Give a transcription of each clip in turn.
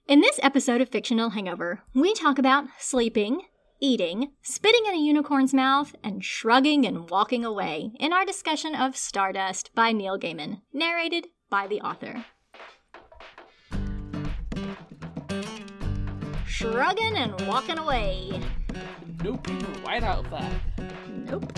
In this episode of Fictional Hangover, we talk about sleeping, eating, spitting in a unicorn's mouth, and shrugging and walking away in our discussion of Stardust by Neil Gaiman, narrated by the author. Shrugging and walking away. Nope, right out of that. Nope.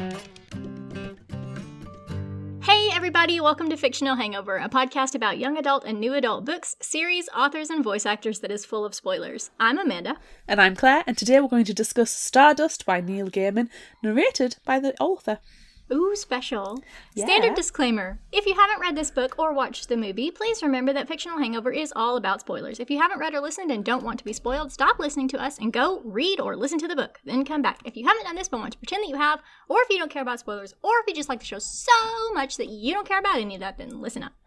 Hey everybody, welcome to Fictional Hangover, a podcast about young adult and new adult books, series, authors, and voice actors that is full of spoilers. I'm Amanda. And I'm Claire, and today we're going to discuss Stardust by Neil Gaiman, narrated by the author. Ooh, special. Yeah. Standard disclaimer. If you haven't read this book or watched the movie, please remember that Fictional Hangover is all about spoilers. If you haven't read or listened and don't want to be spoiled, stop listening to us and go read or listen to the book. Then come back. If you haven't done this but want to pretend that you have, or if you don't care about spoilers, or if you just like the show so much that you don't care about any of that, then listen up.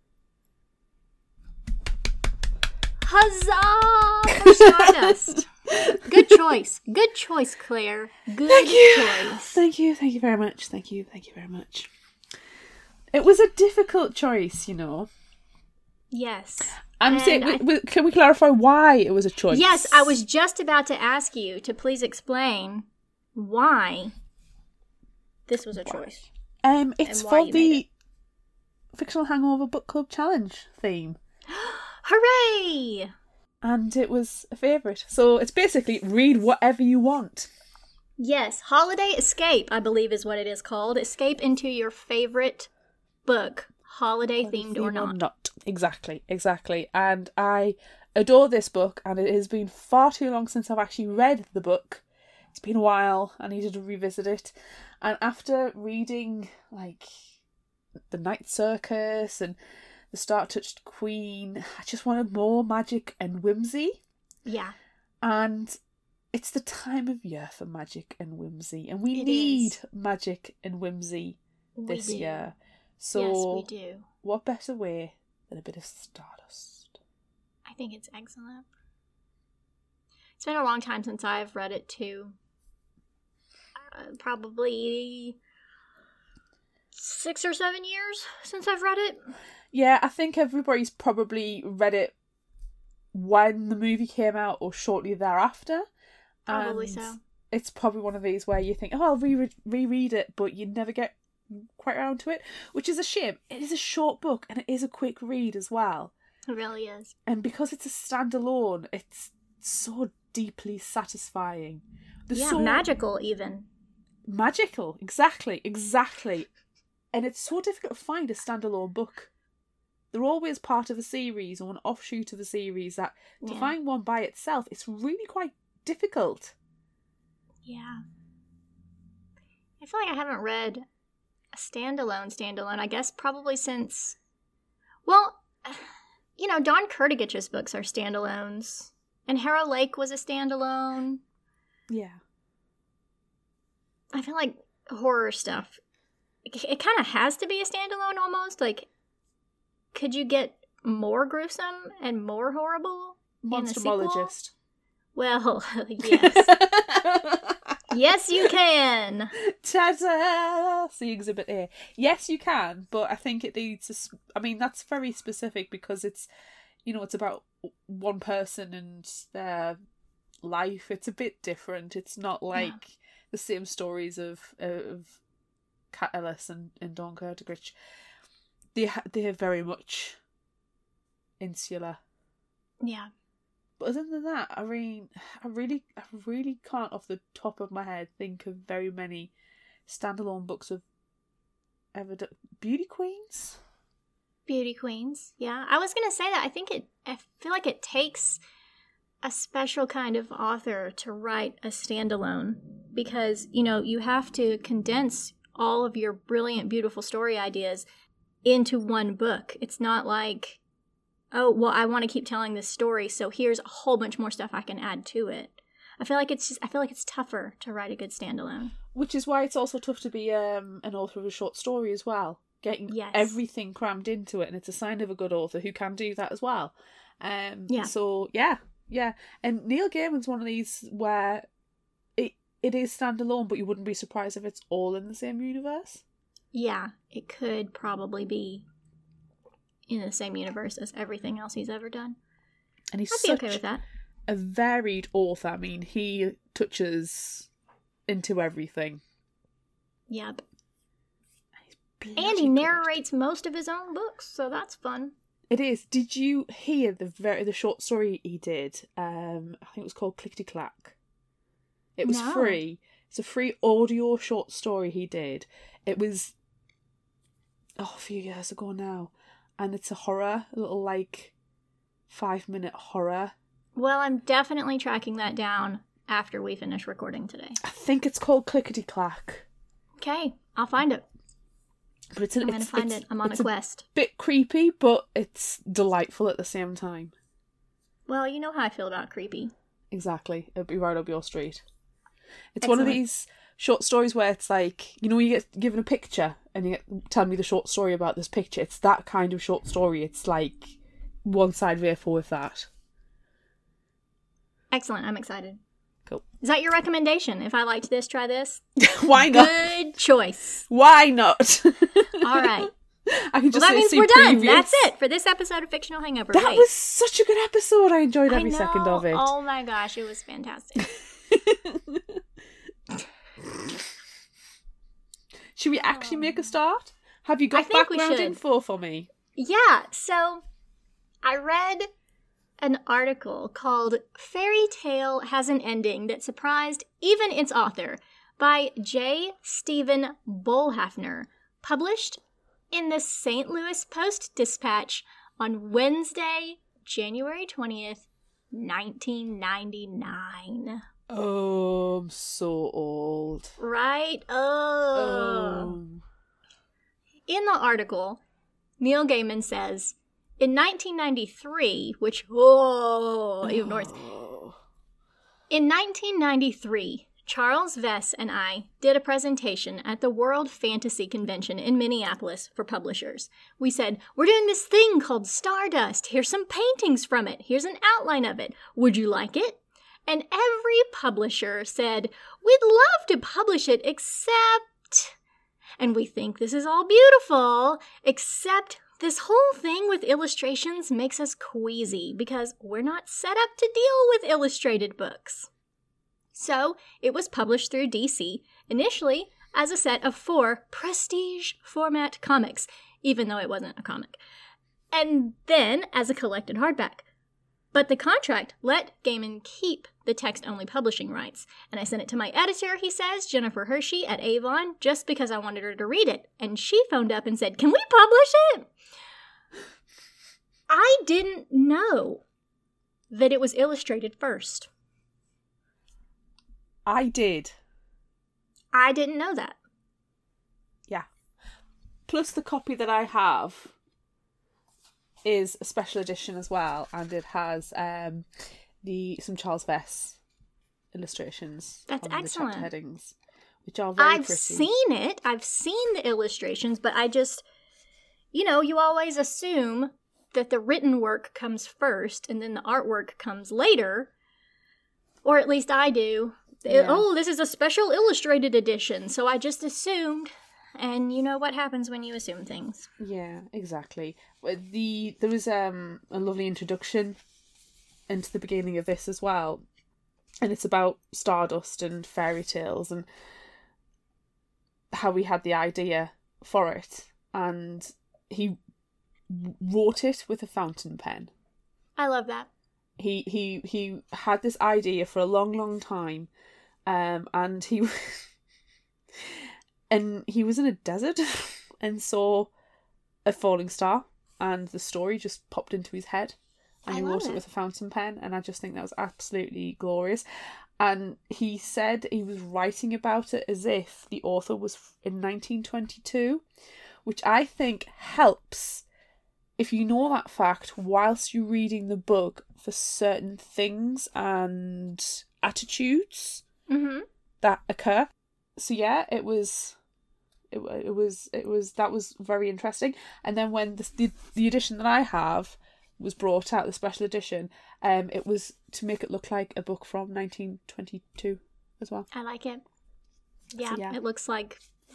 Huzzah for Stardust! Good choice. Good choice, Claire. Good choice. Thank you very much. Thank you very much. It was a difficult choice, you know. Yes. I'm saying, can we clarify why it was a choice? Yes, I was just about to ask you to please explain why this was a choice. It's for the Fictional Hangover Book Club Challenge theme. Hooray! And it was a favourite. So it's basically read whatever you want. Yes, Holiday Escape, I believe is what it is called. Escape into your favourite book, holiday themed or not. Exactly. And I adore this book, and it has been far too long since I've actually read the book. It's been a while. I needed to revisit it. And after reading, like, The Night Circus and The Star-Touched Queen, I just wanted more magic and whimsy. Yeah. And it's the time of year for magic and whimsy. And we need magic and whimsy this year. So yes, we do. What better way than a bit of Stardust? I think it's excellent. It's been a long time since I've read it too. Probably 6 or 7 years since I've read it. Yeah, I think everybody's probably read it when the movie came out or shortly thereafter. Probably so. It's probably one of these where you think, oh, I'll reread it, but you never get quite around to it, which is a shame. It is a short book and it is a quick read as well. It really is. And because it's a standalone, it's so deeply satisfying. Magical even. Magical, exactly. And it's so difficult to find a standalone book. They're always part of a series or an offshoot of a series that to find one by itself, it's really quite difficult. Yeah. I feel like I haven't read a standalone, I guess probably since, well, you know, Don Kurtogich's books are standalones. And Harrow Lake was a standalone. Yeah. I feel like horror stuff, it kind of has to be a standalone almost. Like, could you get more gruesome and more horrible in a sequel? Monsterologist. Well, yes. Yes, you can. Ta-da! See Exhibit A. Yes, you can, but I think it needs to... I mean, that's very specific because it's, you know, it's about one person and their life. It's a bit different. It's not like the same stories of Kat Ellis and Dawn Kurtogich. They're very much insular. Yeah. But other than that, I mean, I really can't off the top of my head think of very many standalone books of ever done. Beauty Queens? Beauty Queens, yeah. I was going to say that. I feel like it takes a special kind of author to write a standalone because, you know, you have to condense all of your brilliant, beautiful story ideas into one book. It's not like, oh, well, I want to keep telling this story, so here's a whole bunch more stuff I can add to it. I feel like it's tougher to write a good standalone. Which is why it's also tough to be an author of a short story as well. Getting everything crammed into it, and it's a sign of a good author who can do that as well. So, yeah. And Neil Gaiman's one of these where it is standalone, but you wouldn't be surprised if it's all in the same universe. Yeah, it could probably be in the same universe as everything else he's ever done. And he's I'd be okay such with that. a varied author. I mean, he touches into everything. Yep. Bloody And he good. narrates most of his own books, so that's fun. It is. Did you hear the short story he did? I think it was called Clickety Clack. It was No. free. It's a free audio short story he did. It was a few years ago now, and it's a horror, a little 5-minute horror. Well, I'm definitely tracking that down after we finish recording today. I think it's called Clickety Clack. Okay, I'll find it. But I'm going to find it. I'm on a quest. Bit creepy, but it's delightful at the same time. Well, you know how I feel about creepy. Exactly. It'll be right up your street. It's one of Excellent. these short stories where it's like, you know, when you get given a picture and you tell me the short story about this picture. It's that kind of short story. It's like one side therefore with that. Excellent. I'm excited. Cool. Is that your recommendation? If I liked this, try this? Why not? Good choice. Why not? All right. I can just Well, that say means see we're done. previous. That's it for this episode of Fictional Hangover. That Wait. was such a good episode. I enjoyed every I know. second of it. Oh my gosh, it was fantastic. Should we actually make a start? Have you I got think we background should. info for me? Yeah, so I read an article called Fairy Tale Has an Ending That Surprised Even Its Author by J. Stephen Bolhafner, published in the St. Louis Post-Dispatch on Wednesday, January 20th, 1999. Oh, I'm so old. Right? Oh. In the article, Neil Gaiman says, in 1993, which, even north. In 1993, Charles Vess and I did a presentation at the World Fantasy Convention in Minneapolis for publishers. We said, we're doing this thing called Stardust. Here's some paintings from it. Here's an outline of it. Would you like it? And every publisher said, we'd love to publish it, except... And we think this is all beautiful, except this whole thing with illustrations makes us queasy because we're not set up to deal with illustrated books. So it was published through DC, initially as a set of 4 prestige format comics, even though it wasn't a comic, and then as a collected hardback. But the contract let Gaiman keep the text-only publishing rights, and I sent it to my editor, he says, Jennifer Hershey at Avon, just because I wanted her to read it, and she phoned up and said, can we publish it? I didn't know that it was illustrated first. I did. I didn't know that. Yeah. Plus the copy that I have is a special edition as well, and it has some Charles Vess illustrations. That's on excellent. The chapter headings, which are very I've pretty. seen it. I've seen the illustrations, but I just, you always assume that the written work comes first and then the artwork comes later. Or at least I do. Yeah. Oh, this is a special illustrated edition. So I just assumed. And you know what happens when you assume things. Yeah, exactly. There was a lovely introduction into the beginning of this as well, and it's about Stardust and fairy tales and how we had the idea for it, and he wrote it with a fountain pen. I love that. He had this idea for a long time, and he and he was in a desert and saw a falling star, and the story just popped into his head, and he wrote it with a fountain pen, and I just think that was absolutely glorious. And he said he was writing about it as if the author was in 1922, which I think helps if you know that fact whilst you're reading the book for certain things and attitudes that occur. So yeah, it was that was very interesting. And then when the edition that I have was brought out, the special edition, it was to make it look like a book from 1922 as well. I like it. Yeah, So, yeah. It looks like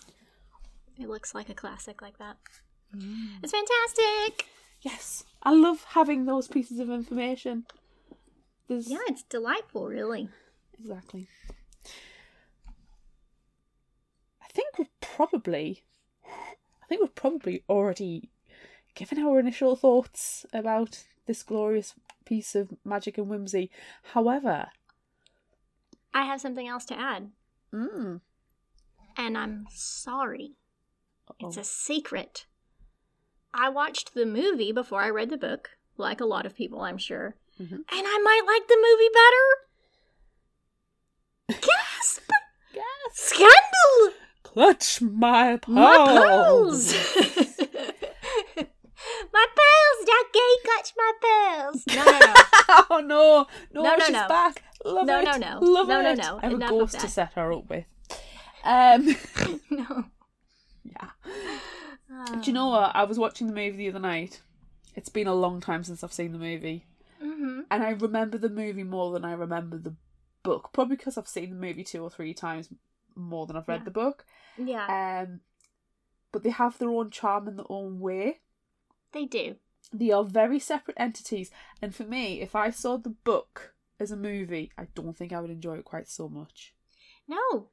a classic like that. It's fantastic. Yes, I love having those pieces of information. Yeah, it's delightful, really. Exactly. I think we've probably already given our initial thoughts about this glorious piece of magic and whimsy. However, I have something else to add. Mm. And I'm sorry. Uh-oh. It's a secret. I watched the movie before I read the book, like a lot of people, I'm sure. Mm-hmm. And I might like the movie better. Gasp! Yes. Scandal! Clutch my pearls! My pearls! My pearls! Ducky, clutch my pearls! No. Oh no! No, she's no. back! Love No, it! no, no. Love No, no, it! no. I have Enough a of ghost to that. set her up with. No. Yeah. Do you know what? I was watching the movie the other night. It's been a long time since I've seen the movie. Mm-hmm. And I remember the movie more than I remember the book. Probably because I've seen the movie 2 or 3 times more than I've read the book. Yeah. But they have their own charm in their own way. They do. They are very separate entities. And for me, if I saw the book as a movie, I don't think I would enjoy it quite so much. No.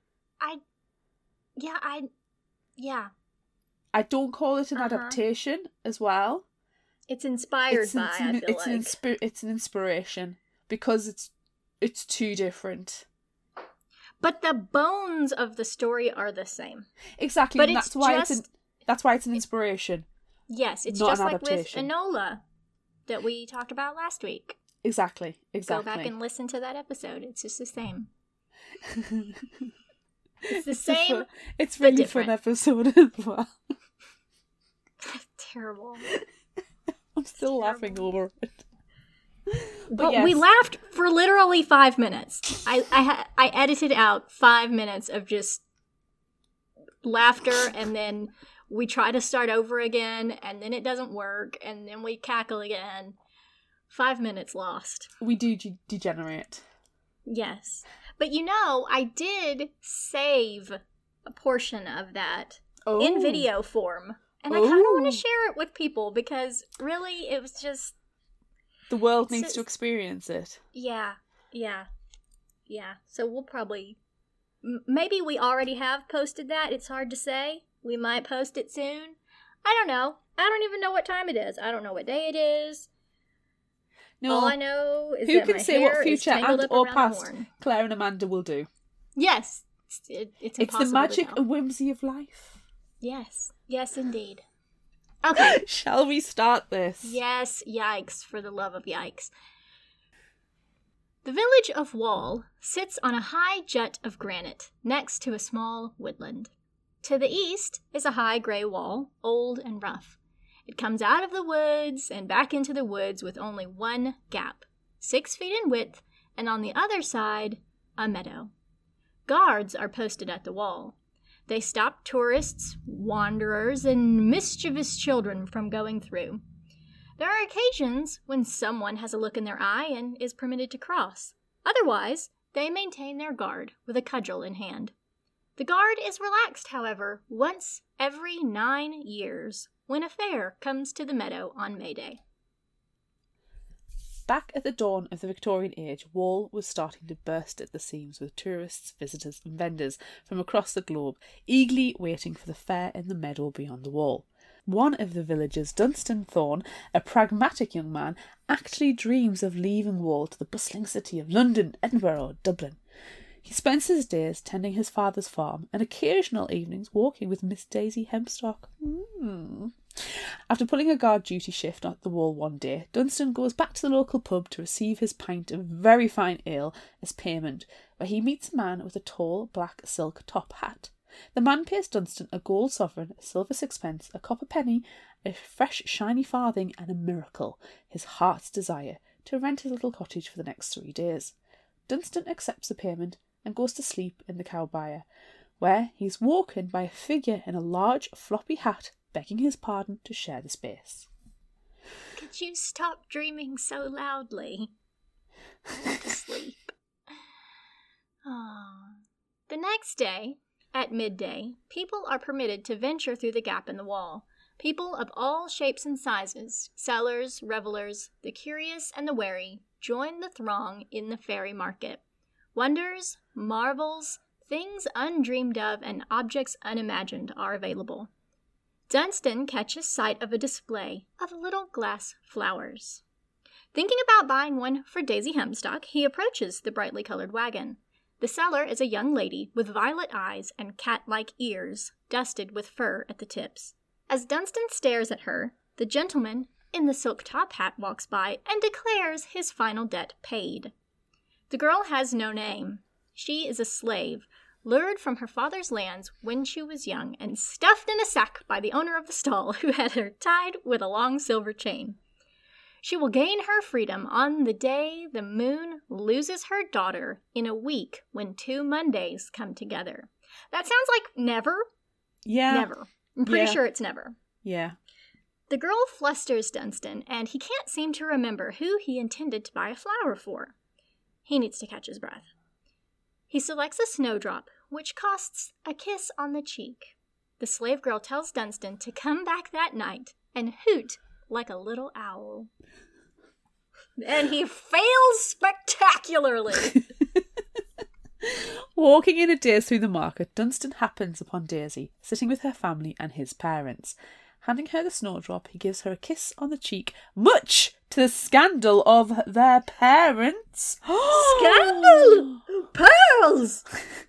Yeah. I don't call it an adaptation as well. It's inspired by, I feel like. It's an inspiration because it's too different. But the bones of the story are the same. Exactly, but and that's why it's an inspiration. Yes, it's not just an like with adaptation. Enola that we talked about last week. Exactly. Go back and listen to that episode. It's just the same. It's the same. It's really fun episode as well. Terrible. I'm still laughing over it. But yes. we laughed for literally 5 minutes. I edited out 5 minutes of just laughter, and then we try to start over again, and then it doesn't work, and then we cackle again. 5 minutes lost. We do degenerate. Yes. But I did save a portion of that in video form. And I kind of want to share it with people because really it was just... The world needs to experience it. Yeah. So we'll probably... Maybe we already have posted that. It's hard to say. We might post it soon. I don't know. I don't even know what time it is. I don't know what day it is. No. All I know is who that can my say hair what future is tangled and up or around past the horn. Claire and Amanda will do. Yes. It's the magic to and know. whimsy of life. Yes. Yes, indeed. Okay. Shall we start this? Yes, yikes, for the love of yikes. The village of Wall sits on a high jut of granite next to a small woodland. To the east is a high gray wall, old and rough. It comes out of the woods and back into the woods with only one gap, 6 feet in width, and on the other side, a meadow. Guards are posted at the wall. They stop tourists, wanderers, and mischievous children from going through. There are occasions when someone has a look in their eye and is permitted to cross. Otherwise, they maintain their guard with a cudgel in hand. The guard is relaxed, however, once every 9 years, when a fair comes to the meadow on May Day. Back at the dawn of the Victorian age, Wall was starting to burst at the seams with tourists, visitors and vendors from across the globe, eagerly waiting for the fair in the meadow beyond the wall. One of the villagers, Dunstan Thorne, a pragmatic young man, actually dreams of leaving Wall to the bustling city of London, Edinburgh or Dublin. He spends his days tending his father's farm and occasional evenings walking with Miss Daisy Hempstock. After pulling a guard duty shift at the wall one day, Dunstan goes back to the local pub to receive his pint of very fine ale as payment, where he meets a man with a tall black silk top hat. The man pays Dunstan a gold sovereign, a silver sixpence, a copper penny, a fresh shiny farthing, and a miracle, his heart's desire, to rent his little cottage for the next 3 days. Dunstan accepts the payment and goes to sleep in the cow byre, where he's woken by a figure in a large floppy hat begging his pardon to share the space. Could you stop dreaming so loudly? I want to sleep. The next day, at midday, people are permitted to venture through the gap in the wall. People of all shapes and sizes, sellers, revelers, the curious and the wary, join the throng in the fairy market. Wonders, marvels, things undreamed of, and objects unimagined are available. Dunstan catches sight of a display of little glass flowers. Thinking about buying one for Daisy Hemstock, he approaches the brightly colored wagon. The seller is a young lady with violet eyes and cat-like ears, dusted with fur at the tips. As Dunstan stares at her, the gentleman in the silk top hat walks by and declares his final debt paid. The girl has no name. She is a slave, lured from her father's lands when she was young and stuffed in a sack by the owner of the stall, who had her tied with a long silver chain. She will gain her freedom on the day the moon loses her daughter in a week when 2 Mondays come together. That sounds like never. Yeah. Never. I'm pretty sure it's never. Yeah. The girl flusters Dunstan, and he can't seem to remember who he intended to buy a flower for. He needs to catch his breath. He selects a snowdrop, which costs a kiss on the cheek. The slave girl tells Dunstan to come back that night and hoot like a little owl. And he fails spectacularly. Walking in a daze through the market, Dunstan happens upon Daisy, sitting with her family and his parents. Handing her the snowdrop, he gives her a kiss on the cheek, much to the scandal of their parents. Scandal! Pearls!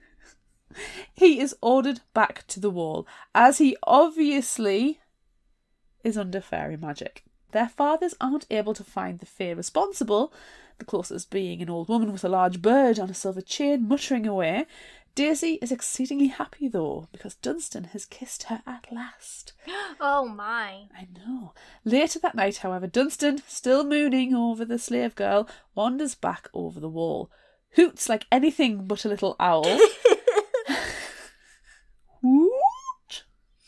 He is ordered back to the wall, as he obviously is under fairy magic. Their fathers aren't able to find the fae responsible, the closest being an old woman with a large bird on a silver chain muttering away. Daisy is exceedingly happy, though, because Dunstan has kissed her at last. Oh, my. I know. Later that night, however, Dunstan, still mooning over the slave girl, wanders back over the wall. Hoots like anything but a little owl. Hoot!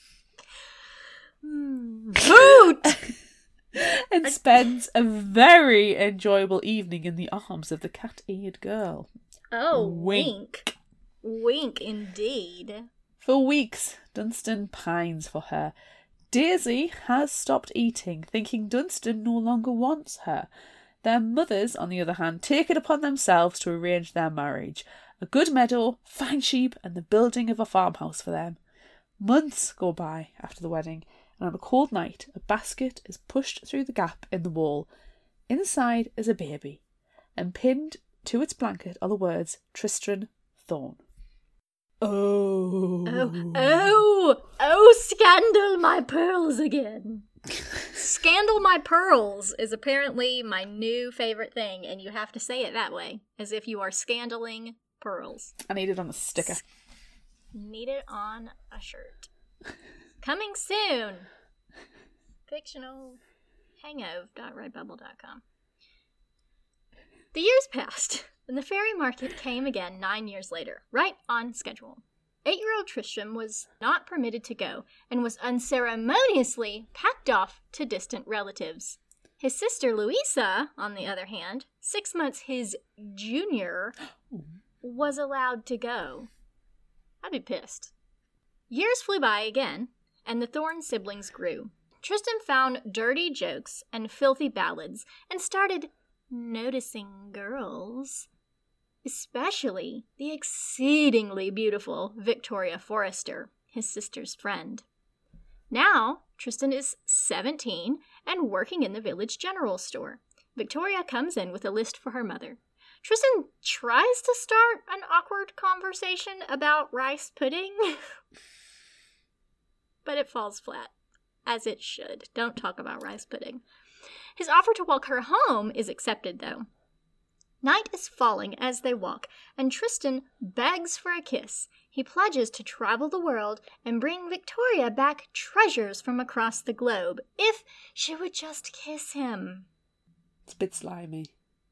Hoot! And spends a very enjoyable evening in the arms of the cat-eared girl. Oh, wink. Wink indeed. For weeks, Dunstan pines for her. Daisy has stopped eating, thinking Dunstan no longer wants her. Their mothers, on the other hand, take it upon themselves to arrange their marriage. A good meadow, fine sheep, and the building of a farmhouse for them. Months go by after the wedding, and on a cold night, a basket is pushed through the gap in the wall. Inside is a baby, and pinned to its blanket are the words Tristram Thorn. Oh, scandal my pearls again. Scandal my pearls is apparently my new favorite thing, and you have to say it that way, as if you are scandaling pearls. I need it on a sticker. Need it on a shirt. Coming soon. fictionalhangover.redbubble.com. The years passed, and the fairy market came again 9 years later, right on schedule. 8-year-old Tristram was not permitted to go, and was unceremoniously packed off to distant relatives. His sister Louisa, on the other hand, 6 months his junior, was allowed to go. I'd be pissed. Years flew by again, and the Thorne siblings grew. Tristram found dirty jokes and filthy ballads, and started noticing girls, especially the exceedingly beautiful Victoria Forrester, his sister's friend. Now, Tristram is 17 and working in the village general store. Victoria comes in with a list for her mother. Tristram tries to start an awkward conversation about rice pudding, but it falls flat, as it should. Don't talk about rice pudding. His offer to walk her home is accepted, though. Night is falling as they walk, and Tristram begs for a kiss. He pledges to travel the world and bring Victoria back treasures from across the globe, if she would just kiss him. It's a bit slimy.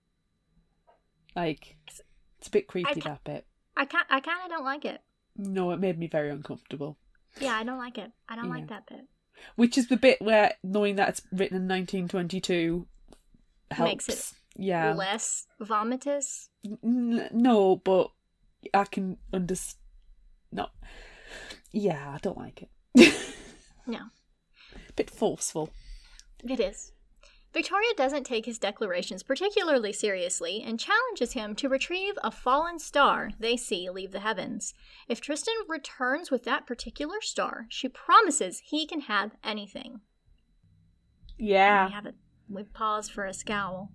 Like, it's a bit creepy, that bit. I kind of don't like it. No, it made me very uncomfortable. Yeah, I don't like it. I don't like that bit. Which is the bit where knowing that it's written in 1922 helps. Makes it less vomitous? No, but I can understand. No. Yeah, I don't like it. No. Bit forceful. It is. Victoria doesn't take his declarations particularly seriously and challenges him to retrieve a fallen star they see leave the heavens. If Tristan returns with that particular star, she promises he can have anything. Yeah. We pause for a scowl.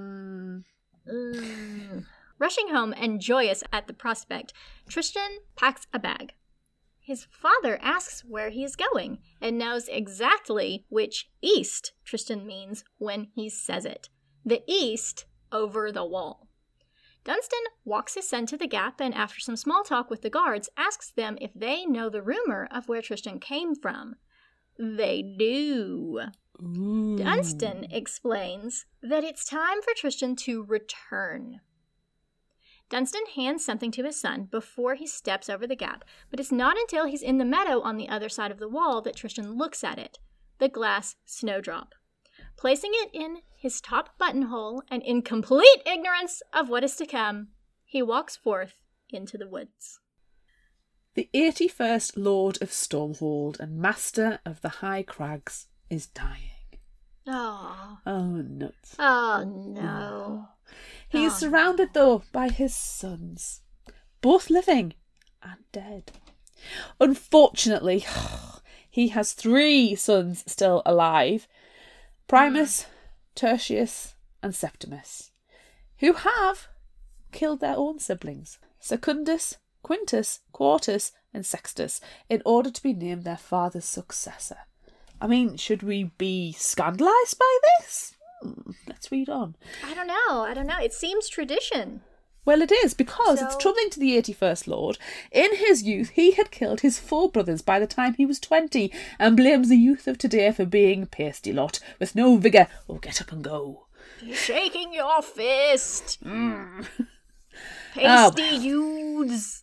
Rushing home and joyous at the prospect, Tristan packs a bag. His father asks where he is going and knows exactly which east Tristan means when he says it. The east over the wall. Dunstan walks his son to the gap and, after some small talk with the guards, asks them if they know the rumor of where Tristan came from. They do. Ooh. Dunstan explains that it's time for Tristan to return. Dunstan hands something to his son before he steps over the gap, but it's not until he's in the meadow on the other side of the wall that Tristan looks at it, the glass snowdrop. Placing it in his top buttonhole and in complete ignorance of what is to come, he walks forth into the woods. The 81st Lord of Stormhold and Master of the High Crags is dying. Oh. Oh, nuts. Oh, no. He is surrounded, though, by his sons, both living and dead. Unfortunately, he has 3 sons still alive, Primus, Tertius, and Septimus, who have killed their own siblings, Secundus, Quintus, Quartus, and Sextus, in order to be named their father's successor. I mean, should we be scandalised by this? Let's read on. I don't know. It seems tradition. Well, it is, because it's troubling to the 81st Lord. In his youth, he had killed his 4 brothers by the time he was 20, and blames the youth of today for being pasty lot, with no vigour or get up and go. Shaking your fist. Pasty youths.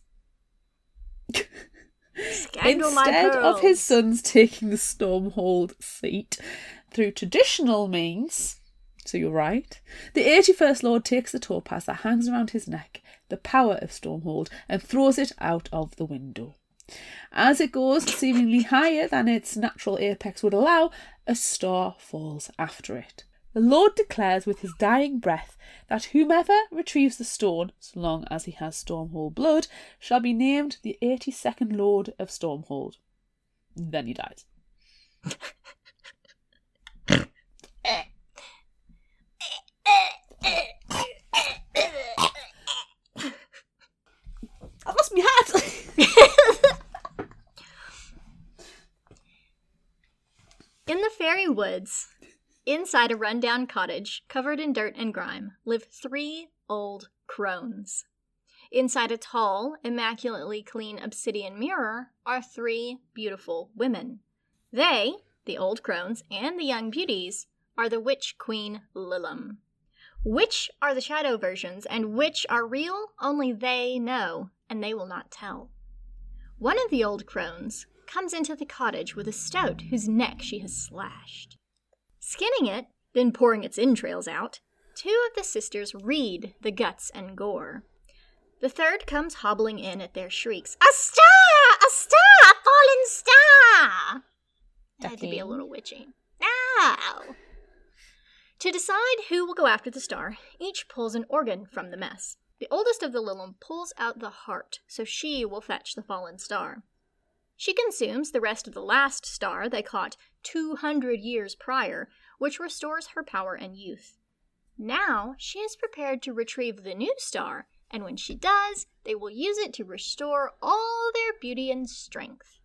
Instead of his sons taking the Stormhold seat through traditional means, so you're right, the 81st Lord takes the topaz that hangs around his neck, the power of Stormhold, and throws it out of the window. As it goes seemingly higher than its natural apex would allow, a star falls after it. The Lord declares with his dying breath that whomever retrieves the stone, so long as he has Stormhold blood, shall be named the 82nd Lord of Stormhold. Then he dies. I lost my hat! In the fairy woods, inside a rundown cottage covered in dirt and grime, live 3 old crones. Inside a tall, immaculately clean obsidian mirror are 3 beautiful women. They, the old crones and the young beauties, are the witch queen Lilim. Which are the shadow versions and which are real, only they know, and they will not tell. One of the old crones comes into the cottage with a stoat whose neck she has slashed. Skinning it, then pouring its entrails out, 2 of the sisters read the guts and gore. The third comes hobbling in at their shrieks. A star! A star! A fallen star! I had to be a little witchy. Ow! To decide who will go after the star, each pulls an organ from the mess. The oldest of the Lilim pulls out the heart, so she will fetch the fallen star. She consumes the rest of the last star they caught 200 years prior, which restores her power and youth. Now she is prepared to retrieve the new star, and when she does, they will use it to restore all their beauty and strength.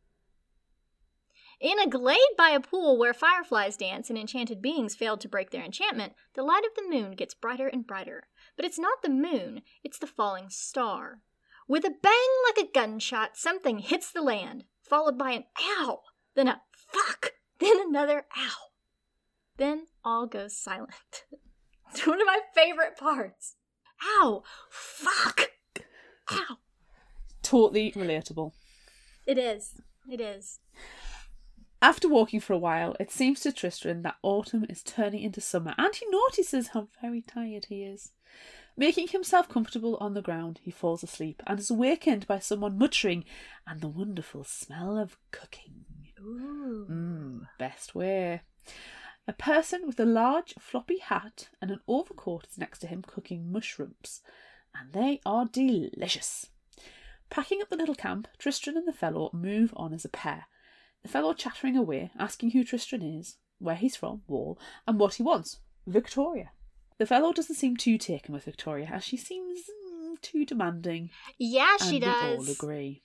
In a glade by a pool where fireflies dance and enchanted beings failed to break their enchantment, the light of the moon gets brighter and brighter. But it's not the moon, it's the falling star. With a bang like a gunshot, something hits the land, followed by an ow, then a fuck, then another ow. Then all goes silent. It's one of my favorite parts. Ow, fuck, ow. Totally relatable. It is. It is. After walking for a while, it seems to Tristram that autumn is turning into summer, and he notices how very tired he is. Making himself comfortable on the ground, he falls asleep and is awakened by someone muttering and the wonderful smell of cooking. Ooh. Best way. A person with a large floppy hat and an overcoat is next to him cooking mushrooms, and they are delicious. Packing up the little camp, Tristan and the fellow move on as a pair, the fellow chattering away, asking who Tristan is, where he's from, Wall, and what he wants, Victoria. The fellow doesn't seem too taken with Victoria, as she seems too demanding. Yeah, she does. And we all agree.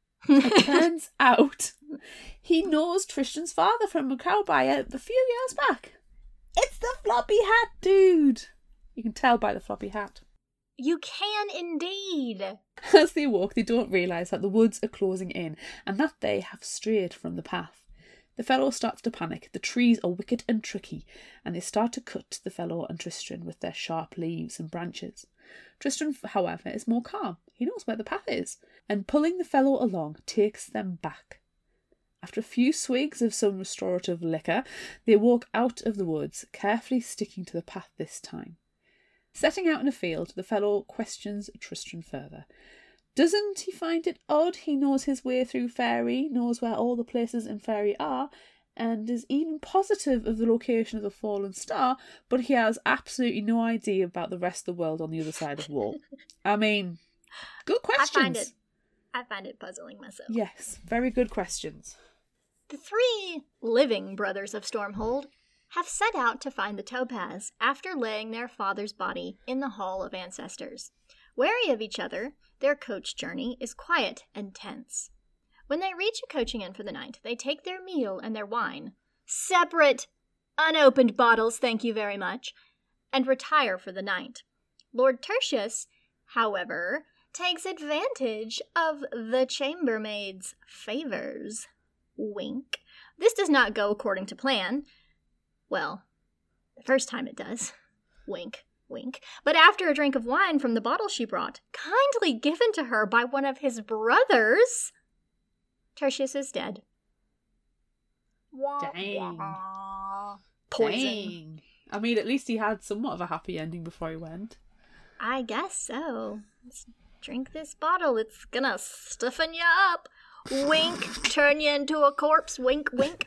It turns out he knows Tristan's father from Macau by a few years back. It's the floppy hat dude. You can tell by the floppy hat. You can indeed. As they walk, they don't realise that the woods are closing in and that they have strayed from the path. The fellow starts to panic. The trees are wicked and tricky, and they start to cut the fellow and Tristan with their sharp leaves and branches. Tristan, however, is more calm. He knows where the path is, and pulling the fellow along takes them back. After a few swigs of some restorative liquor, they walk out of the woods, carefully sticking to the path this time. Setting out in a field, the fellow questions Tristan further. Doesn't he find it odd he knows his way through Fairy, knows where all the places in Fairy are, and is even positive of the location of the fallen star, but he has absolutely no idea about the rest of the world on the other side of Wall? I mean, good questions. I find it puzzling myself. Yes, very good questions. The three living brothers of Stormhold have set out to find the topaz after laying their father's body in the Hall of Ancestors. Wary of each other, their coach journey is quiet and tense. When they reach a coaching inn for the night, they take their meal and their wine, separate, unopened bottles, thank you very much, and retire for the night. Lord Tertius, however, takes advantage of the chambermaid's favors. Wink. This does not go according to plan. Well, the first time it does. Wink, wink. But after a drink of wine from the bottle she brought, kindly given to her by one of his brothers, Tertius is dead. Dang. Poison. Dang. I mean, at least he had somewhat of a happy ending before he went. I guess so. Let's drink this bottle. It's gonna stiffen you up. Wink. Turn you into a corpse. Wink, wink.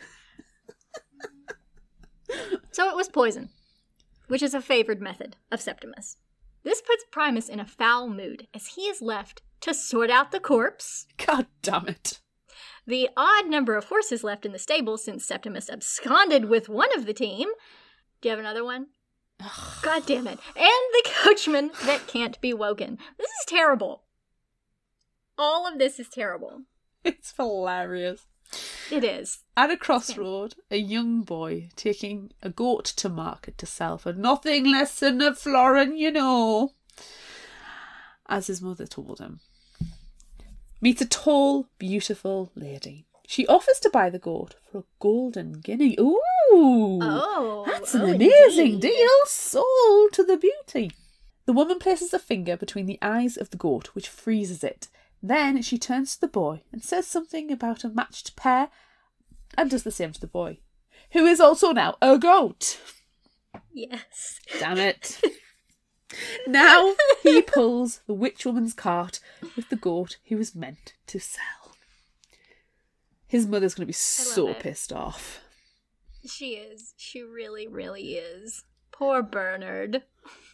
So it was poison, which is a favored method of Septimus. This puts Primus in a foul mood, as he is left to sort out the corpse. God damn it. The odd number of horses left in the stable since Septimus absconded with one of the team. Do you have another one? God damn it. And the coachman that can't be woken. This is terrible. All of this is terrible. It's hilarious. It is. At a crossroad, a young boy taking a goat to market to sell for nothing less than a florin, you know, as his mother told him, meets a tall, beautiful lady. She offers to buy the goat for a golden guinea. Ooh! Oh, that's an amazing deal. Sold to the beauty. The woman places a finger between the eyes of the goat, which freezes it. Then she turns to the boy and says something about a matched pair and does the same to the boy, who is also now a goat. Yes. Damn it. Now he pulls the witch woman's cart with the goat he was meant to sell. His mother's going to be so pissed off. She is. She really, really is. Poor Bernard.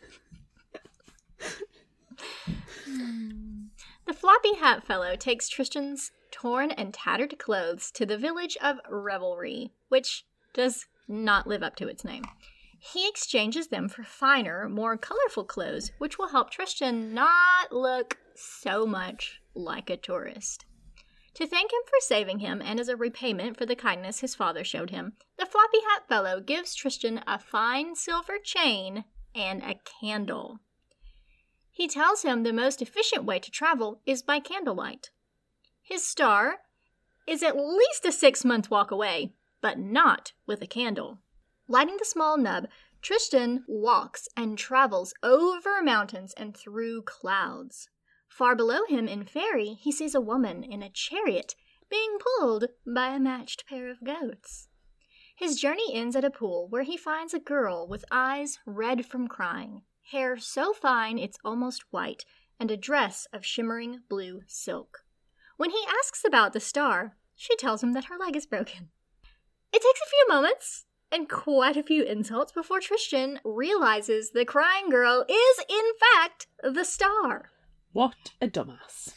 The floppy hat fellow takes Tristan's torn and tattered clothes to the village of Revelry, which does not live up to its name. He exchanges them for finer, more colorful clothes, which will help Tristan not look so much like a tourist. To thank him for saving him and as a repayment for the kindness his father showed him, the floppy hat fellow gives Tristan a fine silver chain and a candle. He tells him the most efficient way to travel is by candlelight. His star is at least a 6-month walk away, but not with a candle. Lighting the small nub, Tristan walks and travels over mountains and through clouds. Far below him in Fairy, he sees a woman in a chariot being pulled by a matched pair of goats. His journey ends at a pool where he finds a girl with eyes red from crying, hair so fine it's almost white, and a dress of shimmering blue silk. When he asks about the star, she tells him that her leg is broken. It takes a few moments, and quite a few insults before Tristan realizes the crying girl is, in fact, the star. What a dumbass.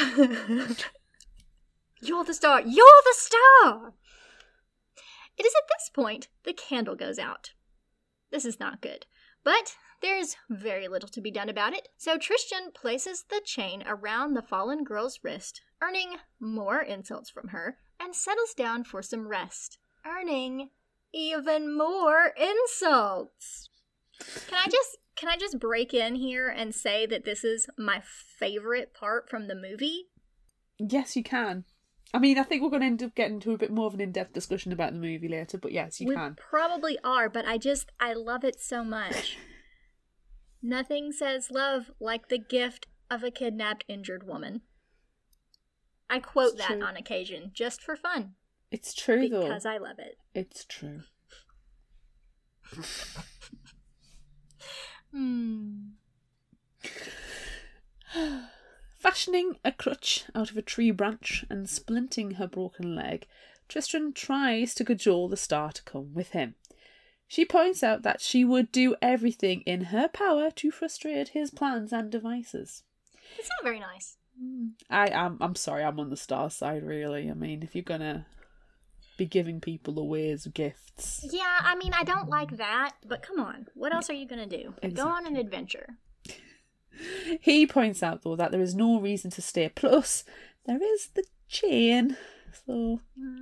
You're the star! You're the star! It is at this point the candle goes out. This is not good, but there's very little to be done about it, so Tristan places the chain around the fallen girl's wrist, earning more insults from her, and settles down for some rest, earning even more insults. Can I just break in here and say that this is my favorite part from the movie? Yes, you can. I mean, I think we're going to end up getting into a bit more of an in-depth discussion about the movie later, but yes, you can. We probably are, but I love it so much. Nothing says love like the gift of a kidnapped, injured woman. I quote that on occasion, just for fun. It's true, though. Because I love it. It's true. Fashioning a crutch out of a tree branch and splinting her broken leg, Tristan tries to cajole the star to come with him. She points out that she would do everything in her power to frustrate his plans and devices. It's not very nice. I'm sorry, I'm on the star side, really. I mean, if you're gonna be giving people away as gifts. Yeah, I mean, I don't like that, but come on. What else are you gonna do? Exactly. Go on an adventure. He points out, though, that there is no reason to stay. Plus, there is the chain. So,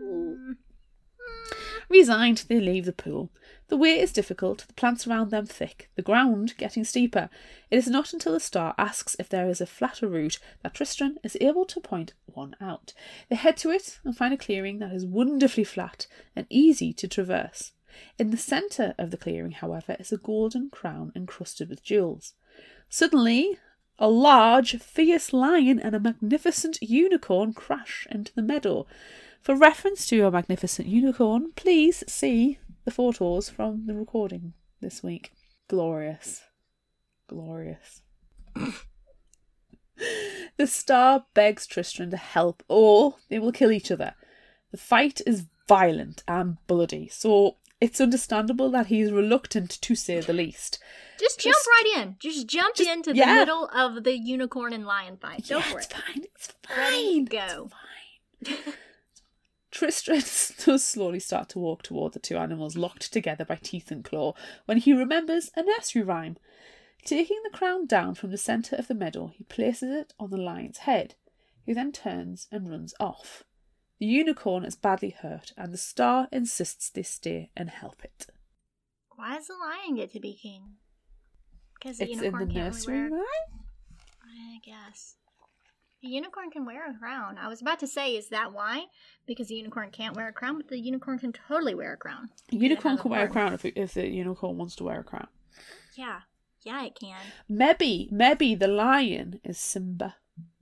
Resigned, they leave the pool. The way is difficult, the plants around them thick, the ground getting steeper. It is not until the star asks if there is a flatter route that Tristan is able to point one out. They head to it and find a clearing that is wonderfully flat and easy to traverse. In the centre of the clearing, however, is a golden crown encrusted with jewels. Suddenly, a large, fierce lion and a magnificent unicorn crash into the meadow. For reference to a magnificent unicorn, please see the photos from the recording this week. Glorious. Glorious. The star begs Tristan to help, or they will kill each other. The fight is violent and bloody, so it's understandable that he's reluctant, to say the least. Just jump right in. Just jump into the middle of the unicorn and lion fight. Go for it. It's fine. Ready, go. It's fine. Tristan does slowly start to walk toward the two animals locked together by teeth and claw when he remembers a nursery rhyme. Taking the crown down from the centre of the meadow, he places it on the lion's head. He then turns and runs off. The unicorn is badly hurt, and the star insists they stay and help it. Why does the lion get to be king? Because it's in the nursery rhyme? I guess. A unicorn can wear a crown. I was about to say, is that why? Because the unicorn can't wear a crown, but the unicorn can totally wear a crown. A unicorn can wear a crown if the unicorn wants to wear a crown. Yeah. Yeah, it can. Maybe the lion is Simba.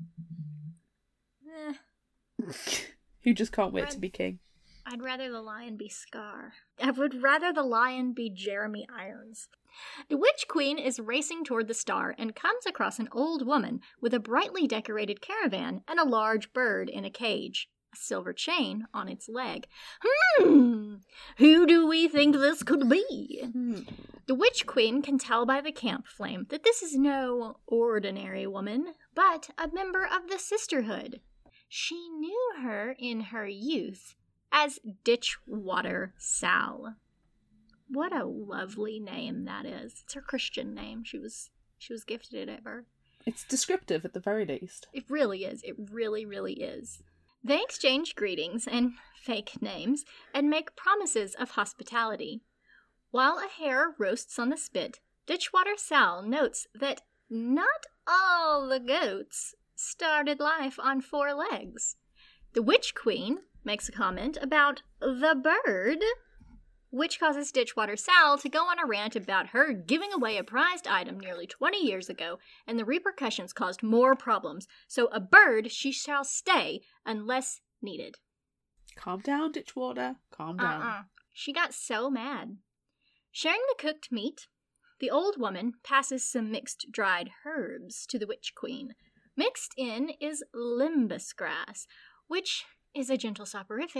Who just can't wait to be king. I'd rather the lion be Scar. I would rather the lion be Jeremy Irons. The Witch Queen is racing toward the star and comes across an old woman with a brightly decorated caravan and a large bird in a cage, a silver chain on its leg. Who do we think this could be? The Witch Queen can tell by the camp flame that this is no ordinary woman, but a member of the Sisterhood. She knew her in her youth as Ditchwater Sal. What a lovely name that is. It's her Christian name. She was gifted it at birth. It's descriptive at the very least. It really is. It really, really is. They exchange greetings and fake names and make promises of hospitality. While a hare roasts on the spit, Ditchwater Sal notes that not all the goats started life on 4 legs. The Witch Queen makes a comment about the bird, which causes Ditchwater Sal to go on a rant about her giving away a prized item nearly 20 years ago, and the repercussions caused more problems. So a bird she shall stay unless needed. Calm down, Ditchwater. Calm down. She got so mad. Sharing the cooked meat, the old woman passes some mixed dried herbs to the Witch Queen. Mixed in is limbus grass, which is a gentle soporific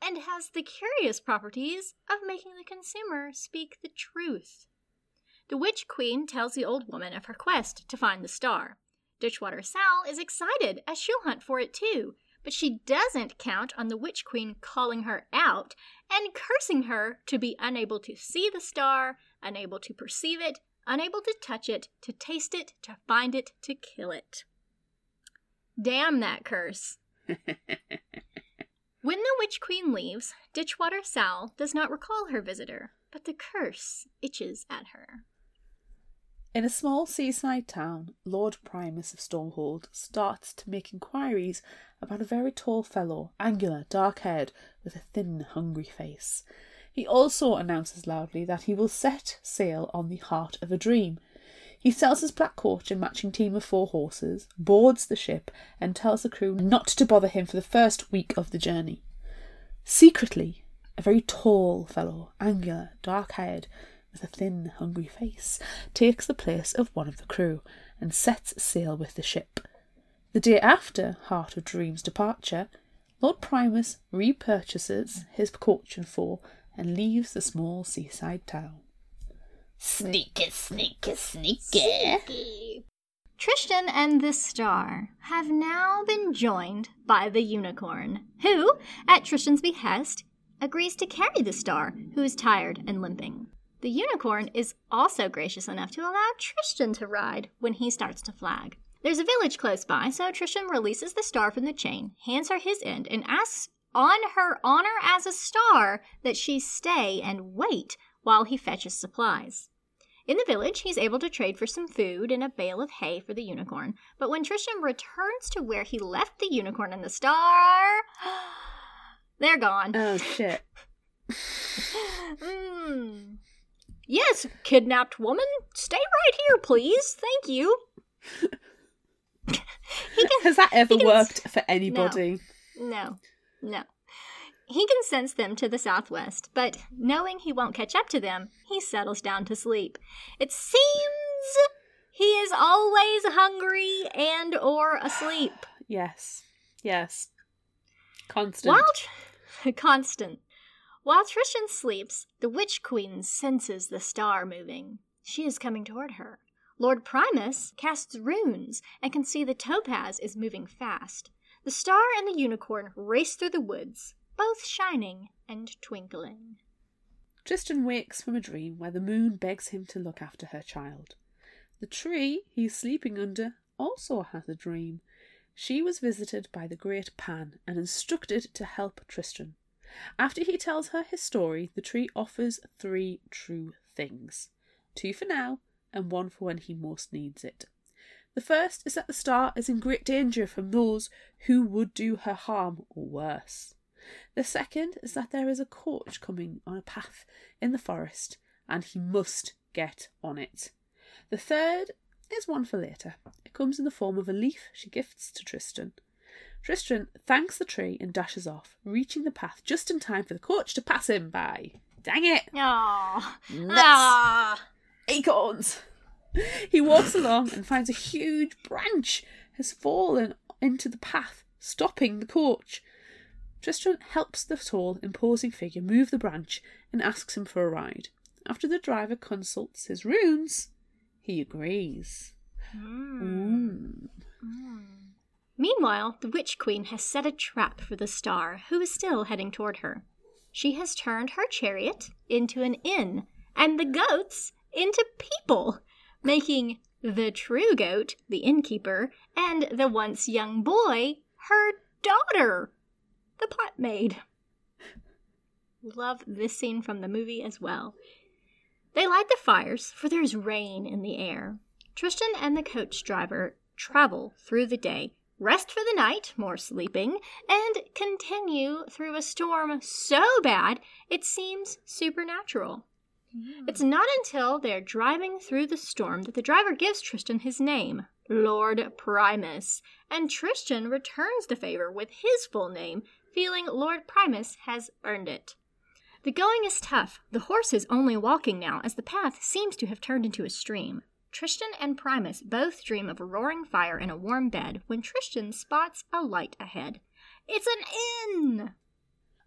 and has the curious properties of making the consumer speak the truth. The Witch Queen tells the old woman of her quest to find the star. Ditchwater Sal is excited as she'll hunt for it too, but she doesn't count on the Witch Queen calling her out and cursing her to be unable to see the star, unable to perceive it, unable to touch it, to taste it, to find it, to kill it. Damn that curse. When the Witch Queen leaves, Ditchwater Sal does not recall her visitor, but the curse itches at her. In a small seaside town, Lord Primus of Stormhold starts to make inquiries about a very tall fellow, angular, dark-haired, with a thin, hungry face. He also announces loudly that he will set sail on the Heart of a Dream. He sells his black coach and matching team of 4 horses, boards the ship, and tells the crew not to bother him for the first week of the journey. Secretly, a very tall fellow, angular, dark-haired, with a thin, hungry face, takes the place of one of the crew and sets sail with the ship. The day after Heart of Dream's departure, Lord Primus repurchases his coach and 4 and leaves the small seaside town. Sneaky, sneaky, sneaky. Tristan and the Star have now been joined by the Unicorn, who, at Tristan's behest, agrees to carry the Star, who is tired and limping. The Unicorn is also gracious enough to allow Tristan to ride when he starts to flag. There's a village close by, so Tristan releases the Star from the chain, hands her his end, and asks on her honor as a Star that she stay and wait while he fetches supplies. In the village, he's able to trade for some food and a bale of hay for the Unicorn, but when Tristan returns to where he left the Unicorn and the Star, they're gone. Oh, shit. Yes, kidnapped woman, stay right here, please. Thank you. Has that ever worked for anybody? No. He can sense them to the southwest, but knowing he won't catch up to them, he settles down to sleep. It seems he is always hungry and or asleep. Yes. Constant. Constant. While Tristan sleeps, the Witch Queen senses the Star moving. She is coming toward her. Lord Primus casts runes and can see the topaz is moving fast. The Star and the Unicorn race through the woods, both shining and twinkling. Tristan wakes from a dream where the moon begs him to look after her child. The tree he's sleeping under also has a dream. She was visited by the great Pan and instructed to help Tristan. After he tells her his story, the tree offers 3 true things. 2 for now, and 1 for when he most needs it. The first is that the Star is in great danger from those who would do her harm or worse. The second is that there is a coach coming on a path in the forest, and he must get on it. The third is 1 for later. It comes in the form of a leaf she gifts to Tristan. Tristan thanks the tree and dashes off, reaching the path just in time for the coach to pass him by. Dang it! Aww. Nuts! Acorns! He walks along and finds a huge branch has fallen into the path, stopping the coach. Tristan helps the tall, imposing figure move the branch and asks him for a ride. After the driver consults his runes, he agrees. Meanwhile, the Witch Queen has set a trap for the Star, who is still heading toward her. She has turned her chariot into an inn, and the goats into people, making the true goat, the innkeeper, and the once young boy, her daughter, the pot maid. Love this scene from the movie as well. They light the fires, for there's rain in the air. Tristan and the coach driver travel through the day, rest for the night, more sleeping, and continue through a storm so bad it seems supernatural. It's not until they're driving through the storm that the driver gives Tristan his name, Lord Primus, and Tristan returns the favor with his full name, feeling Lord Primus has earned it. The going is tough. The horse is only walking now, as the path seems to have turned into a stream. Tristan and Primus both dream of a roaring fire and a warm bed when Tristan spots a light ahead. It's an inn!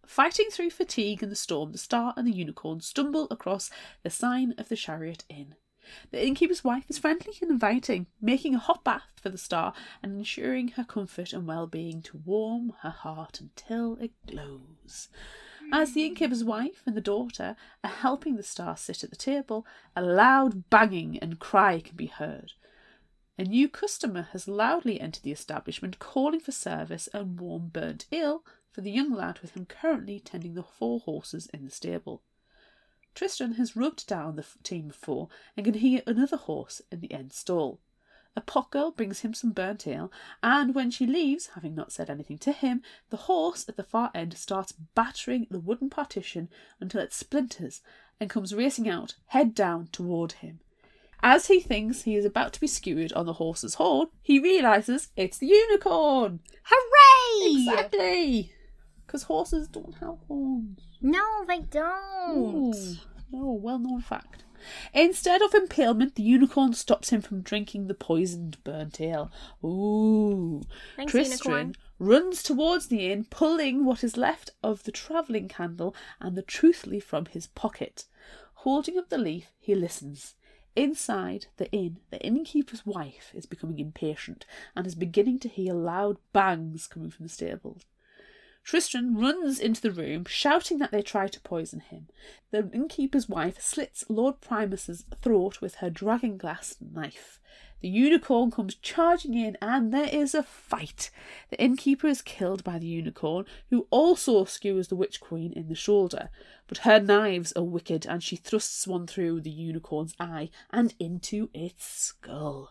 Fighting through fatigue and the storm, the Star and the Unicorn stumble across the sign of the Chariot Inn. The innkeeper's wife is friendly and inviting, making a hot bath for the Star and ensuring her comfort and well-being to warm her heart until it glows. As the innkeeper's wife and the daughter are helping the Star sit at the table, a loud banging and cry can be heard. A new customer has loudly entered the establishment, calling for service and warm burnt ale for the young lad with him currently tending the 4 horses in the stable. Tristan has rubbed down the team of 4 and can hear another horse in the end stall. A pot girl brings him some burnt ale, and when she leaves, having not said anything to him, the horse at the far end starts battering the wooden partition until it splinters and comes racing out, head down, toward him. As he thinks he is about to be skewered on the horse's horn, he realises it's the unicorn! Hooray! Exactly! Because horses don't have horns. No, they don't. Ooh, no, well-known fact. Instead of impalement, the unicorn stops him from drinking the poisoned burnt ale. Ooh. Thanks, Tristan unicorn. runs towards the inn, pulling what is left of the travelling candle and the truth leaf from his pocket. Holding up the leaf, he listens. Inside the inn, the innkeeper's wife is becoming impatient and is beginning to hear loud bangs coming from the stables. Tristan runs into the room, shouting that they try to poison him. The innkeeper's wife slits Lord Primus's throat with her dragonglass knife. The unicorn comes charging in and there is a fight. The innkeeper is killed by the unicorn, who also skewers the witch queen in the shoulder. But her knives are wicked and she thrusts one through the unicorn's eye and into its skull.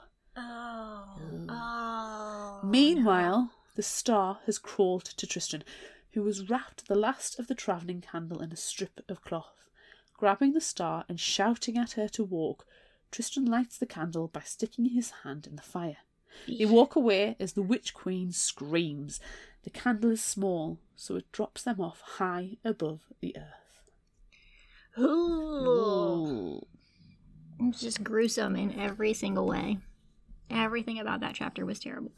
Meanwhile, the Star has crawled to Tristan, who has wrapped the last of the travelling candle in a strip of cloth. Grabbing the Star and shouting at her to walk, Tristan lights the candle by sticking his hand in the fire. They walk away as the witch queen screams. The candle is small, so it drops them off high above the earth. Ooh. It's just gruesome in every single way. Everything about that chapter was terrible.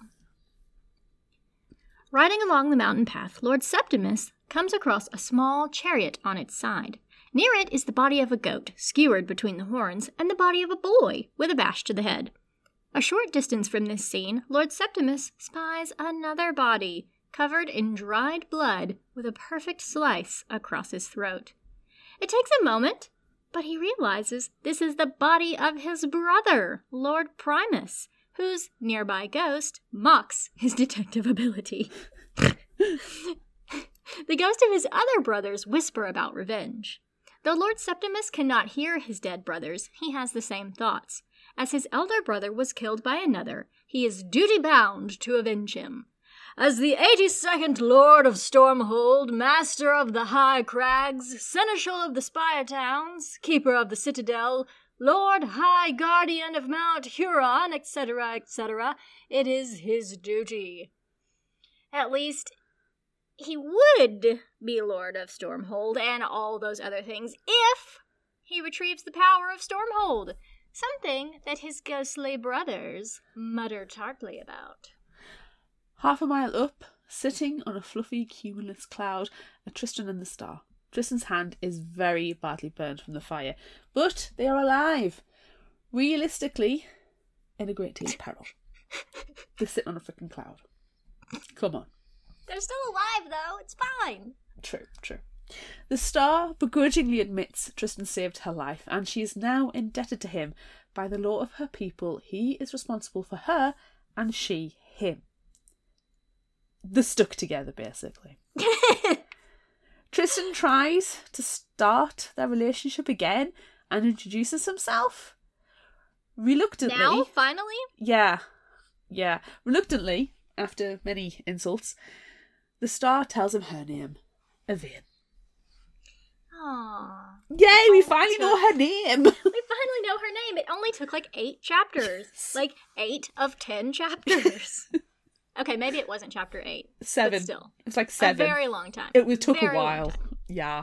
Riding along the mountain path, Lord Septimus comes across a small chariot on its side. Near it is the body of a goat, skewered between the horns, and the body of a boy, with a bash to the head. A short distance from this scene, Lord Septimus spies another body, covered in dried blood, with a perfect slice across his throat. It takes a moment, but he realizes this is the body of his brother, Lord Primus, whose nearby ghost mocks his detective ability. The ghost of his other brothers whisper about revenge. Though Lord Septimus cannot hear his dead brothers, he has the same thoughts. As his elder brother was killed by another, he is duty-bound to avenge him. As the 82nd Lord of Stormhold, Master of the High Crags, Seneschal of the Spire Towns, Keeper of the Citadel, Lord High Guardian of Mount Huron, etc., etc., it is his duty. At least, he would be Lord of Stormhold and all those other things if he retrieves the power of Stormhold, something that his ghostly brothers mutter tartly about. Half a mile up, sitting on a fluffy cumulus cloud, are Tristan and the Star. Tristan's hand is very badly burned from the fire, but they are alive. Realistically, in a great deal of peril. They're sitting on a freaking cloud. Come on. They're still alive, though. It's fine. True. The Star begrudgingly admits Tristan saved her life, and she is now indebted to him. By the law of her people, he is responsible for her, and she him. They're stuck together, basically. Tristan tries to start their relationship again and introduces himself. Reluctantly. Now, finally? Yeah. Reluctantly, after many insults, the Star tells him her name, Evane. Aww. Yay, we finally know her name! We finally know her name. It only took 8 chapters. Yes. 8 of 10 chapters. Okay, maybe it wasn't chapter 8. 7. But still. It's 7. A very long time. It took Very a long while. time. Yeah.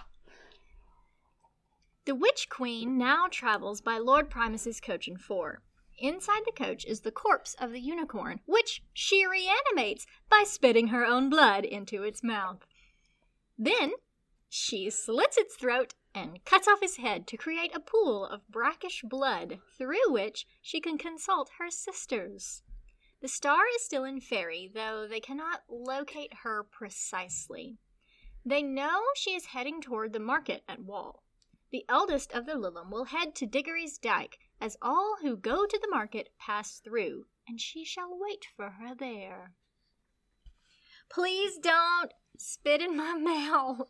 The Witch Queen now travels by Lord Primus's coach and 4. Inside the coach is the corpse of the unicorn, which she reanimates by spitting her own blood into its mouth. Then, She slits its throat and cuts off his head to create a pool of brackish blood through which she can consult her sisters. The star is still in Fairy, though they cannot locate her precisely. They know she is heading toward the market at Wall. The eldest of the Lillum will head to Diggory's Dyke, as all who go to the market pass through, and she shall wait for her there. Please don't spit in my mouth.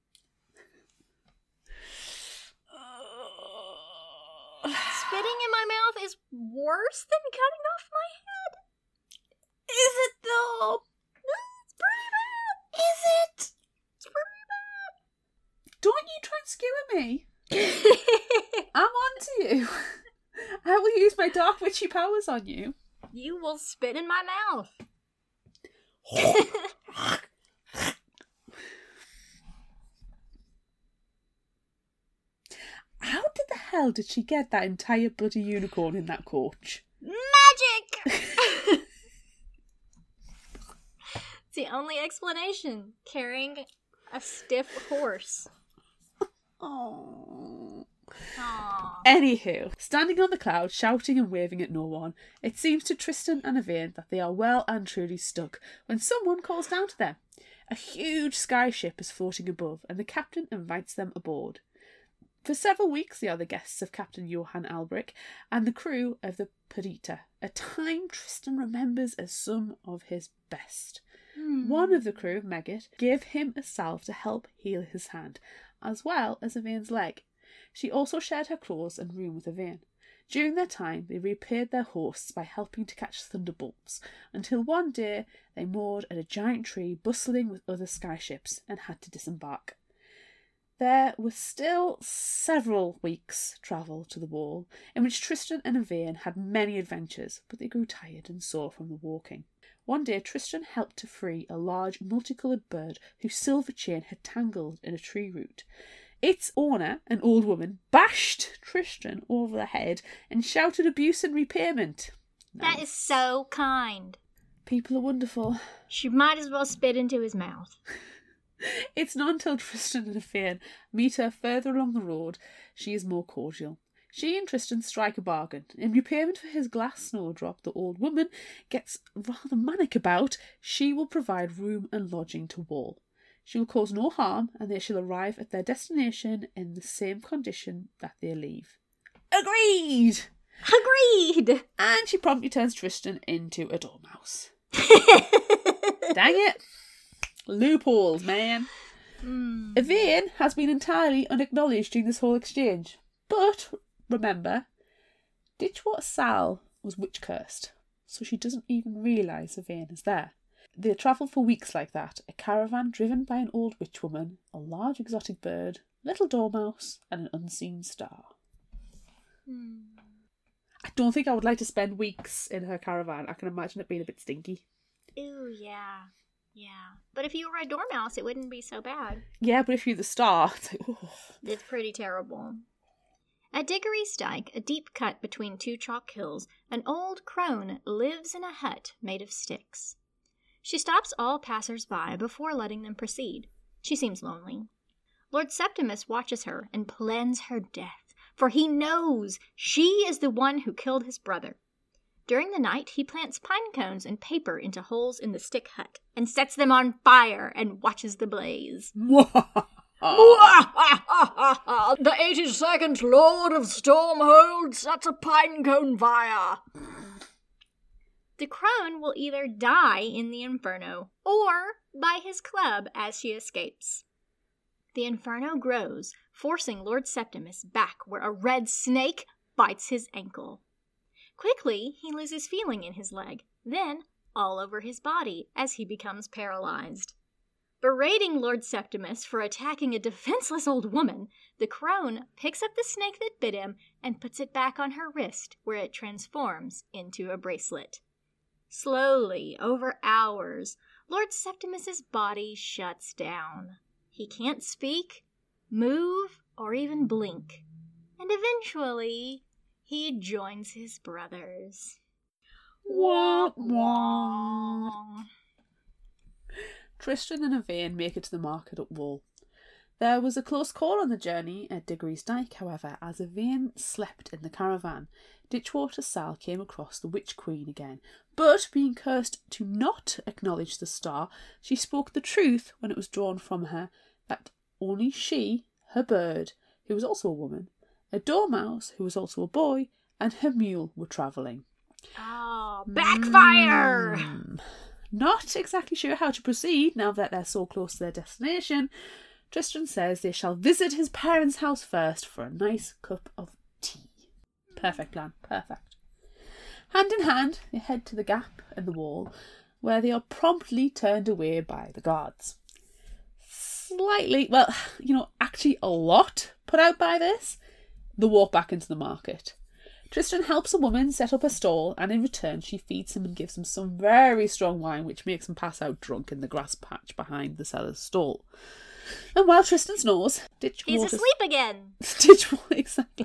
Spitting in my mouth is worse than cutting off my head. Is it though? It's pretty bad. Is it? It's pretty bad. Don't you try and skewer me. I'm on to you. I will use my dark witchy powers on you. You will spit in my mouth. How the hell did she get that entire bloody unicorn in that coach? Magic! It's the only explanation. Carrying a stiff horse. Oh. Aww. Anywho, standing on the cloud, shouting and waving at no one, it seems to Tristan and Yvain that they are well and truly stuck when someone calls down to them. A huge sky ship is floating above, and the captain invites them aboard. For several weeks they are the guests of Captain Johann Albrecht and the crew of the Perdita, a time Tristan remembers as some of his best. One of the crew, Megget, gave him a salve to help heal his hand, as well as Yvain's leg. She also shared her clothes and room with Yvain. During their time, they repaired their hosts by helping to catch thunderbolts, until one day they moored at a giant tree bustling with other skyships and had to disembark. There were still several weeks' travel to the Wall, in which Tristan and Yvain had many adventures, but they grew tired and sore from the walking. One day Tristan helped to free a large multicoloured bird whose silver chain had tangled in a tree root. Its owner, an old woman, bashed Tristan over the head and shouted abuse and repayment. That is so kind. People are wonderful. She might as well spit into his mouth. It's not until Tristan and Yvain meet her further along the road she is more cordial. She and Tristan strike a bargain. In repayment for his glass snowdrop, the old woman gets rather manic about. She will provide room and lodging to Wall. She will cause no harm, and they shall arrive at their destination in the same condition that they leave. Agreed! Agreed! And she promptly turns Tristan into a dormouse. Dang it! Loopholes, man. Yvain has been entirely unacknowledged during this whole exchange. But, remember, Ditchwater Sal was witch-cursed, so she doesn't even realise Yvain is there. They travel for weeks like that, a caravan driven by an old witch woman, a large exotic bird, little dormouse, and an unseen star. I don't think I would like to spend weeks in her caravan. I can imagine it being a bit stinky. Ooh, yeah. Yeah. But if you were a dormouse, it wouldn't be so bad. Yeah, but if you're the star, it's like, oh. It's pretty terrible. At Diggory's Dyke, a deep cut between two chalk hills, an old crone lives in a hut made of sticks. She stops all passers-by before letting them proceed. She seems lonely. Lord Septimus watches her and plans her death, for he knows she is the one who killed his brother. During the night, he plants pine cones and paper into holes in the stick hut and sets them on fire and watches the blaze. The 82nd Lord of Stormhold sets a pinecone fire. The crone will either die in the inferno or by his club as she escapes. The inferno grows, forcing Lord Septimus back where a red snake bites his ankle. Quickly, he loses feeling in his leg, then all over his body as he becomes paralyzed. Berating Lord Septimus for attacking a defenseless old woman, the crone picks up the snake that bit him and puts it back on her wrist, where it transforms into a bracelet. Slowly, over hours, Lord Septimus's body shuts down. He can't speak, move, or even blink. And eventually, he joins his brothers. Wah, wah. Tristan and Yvain make it to the market at Wall. There was a close call on the journey at Diggory's Dyke, however, as Yvain slept in the caravan. Ditchwater Sal came across the Witch Queen again, but being cursed to not acknowledge the star, she spoke the truth when it was drawn from her that only she, her bird, who was also a woman, a dormouse, who was also a boy, and her mule were travelling. Oh, backfire! Not exactly sure how to proceed now that they're so close to their destination. Tristan says they shall visit his parents' house first for a nice cup of tea. Perfect plan, perfect. Hand in hand, they head to the gap in the wall, where they are promptly turned away by the guards. Slightly, well, actually a lot put out by this. The walk back into the market. Tristan helps a woman set up a stall, and in return she feeds him and gives him some very strong wine, which makes him pass out drunk in the grass patch behind the seller's stall. And while Tristan snores, He's asleep again. Exactly.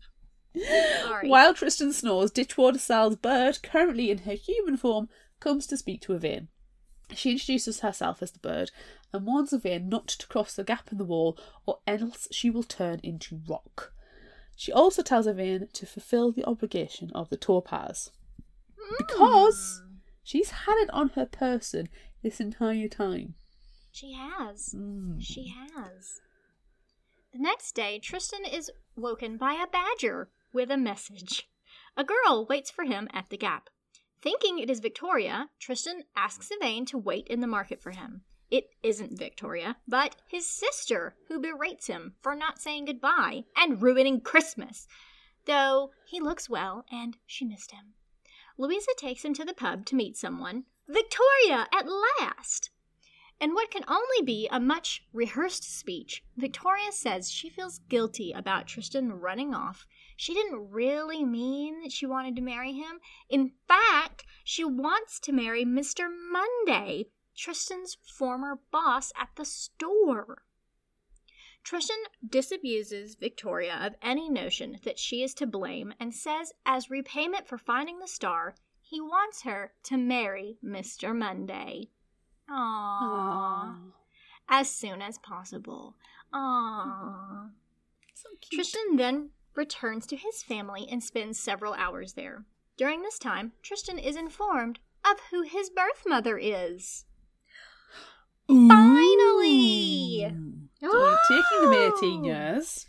Sorry. While Tristan snores, Ditchwater Sal's bird, currently in her human form, comes to speak to Yvain. She introduces herself as the bird and warns Yvain not to cross the gap in the wall, or else she will turn into rock. She also tells Yvain to fulfil the obligation of the topaz, because she's had it on her person this entire time. She has. She has. The next day, Tristan is woken by a badger with a message. A girl waits for him at the gap. Thinking it is Victoria, Tristan asks Yvain to wait in the market for him. It isn't Victoria, but his sister, who berates him for not saying goodbye and ruining Christmas, though he looks well and she missed him. Louisa takes him to the pub to meet someone. Victoria, at last! In what can only be a much rehearsed speech, Victoria says she feels guilty about Tristan running off. She didn't really mean that she wanted to marry him. In fact, she wants to marry Mr. Monday, Tristan's former boss at the store. Tristan disabuses Victoria of any notion that she is to blame and says as repayment for finding the star, he wants her to marry Mr. Monday. Aww. As soon as possible. Aww. So cute. Tristan then returns to his family and spends several hours there. During this time, Tristan is informed of who his birth mother is. Ooh. Finally! So taking them 18 years.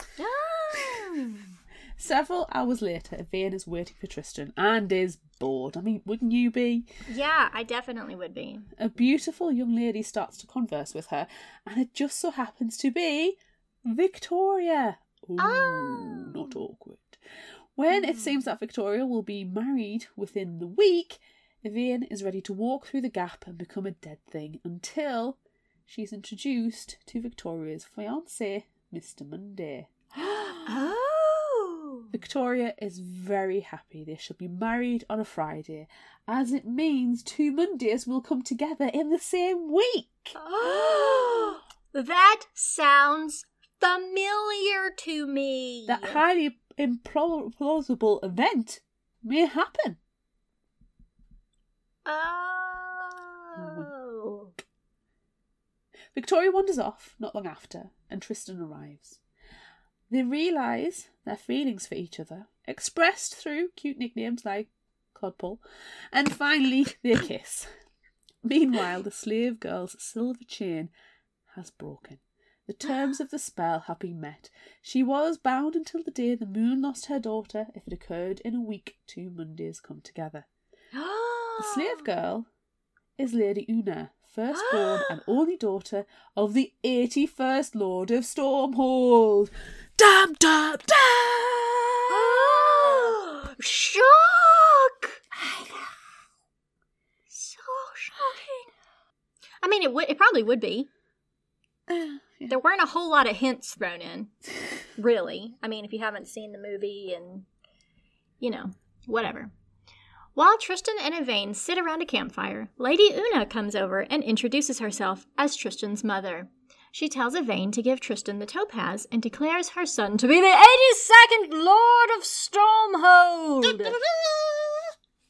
Oh. Several hours later, Yvain is waiting for Tristan and is bored. I mean, wouldn't you be? Yeah, I definitely would be. A beautiful young lady starts to converse with her, and it just so happens to be Victoria. Ooh, not awkward. When it seems that Victoria will be married within the week, Yvain is ready to walk through the gap and become a dead thing until she's introduced to Victoria's fiancé, Mr. Monday. Oh! Victoria is very happy they shall be married on a Friday, as it means 2 Mondays will come together in the same week. Oh! That sounds familiar to me. That highly implausible event may happen. Oh. Victoria wanders off not long after, and Tristan arrives. They realise their feelings for each other, expressed through cute nicknames like Clodpole, and finally they kiss. Meanwhile, the slave girl's silver chain has broken. The terms of the spell have been met. She was bound until the day the moon lost her daughter. If it occurred in a week, 2 Mondays come together. The slave girl is Lady Una, firstborn and only daughter of the 81st Lord of Stormhold. Dum dum dum! Shock! I know. So shocking. I mean, it probably would be. Yeah. There weren't a whole lot of hints thrown in, really. I mean, if you haven't seen the movie and, whatever. While Tristan and Yvain sit around a campfire, Lady Una comes over and introduces herself as Tristan's mother. She tells Yvain to give Tristan the topaz and declares her son to be the 82nd Lord of Stormhold.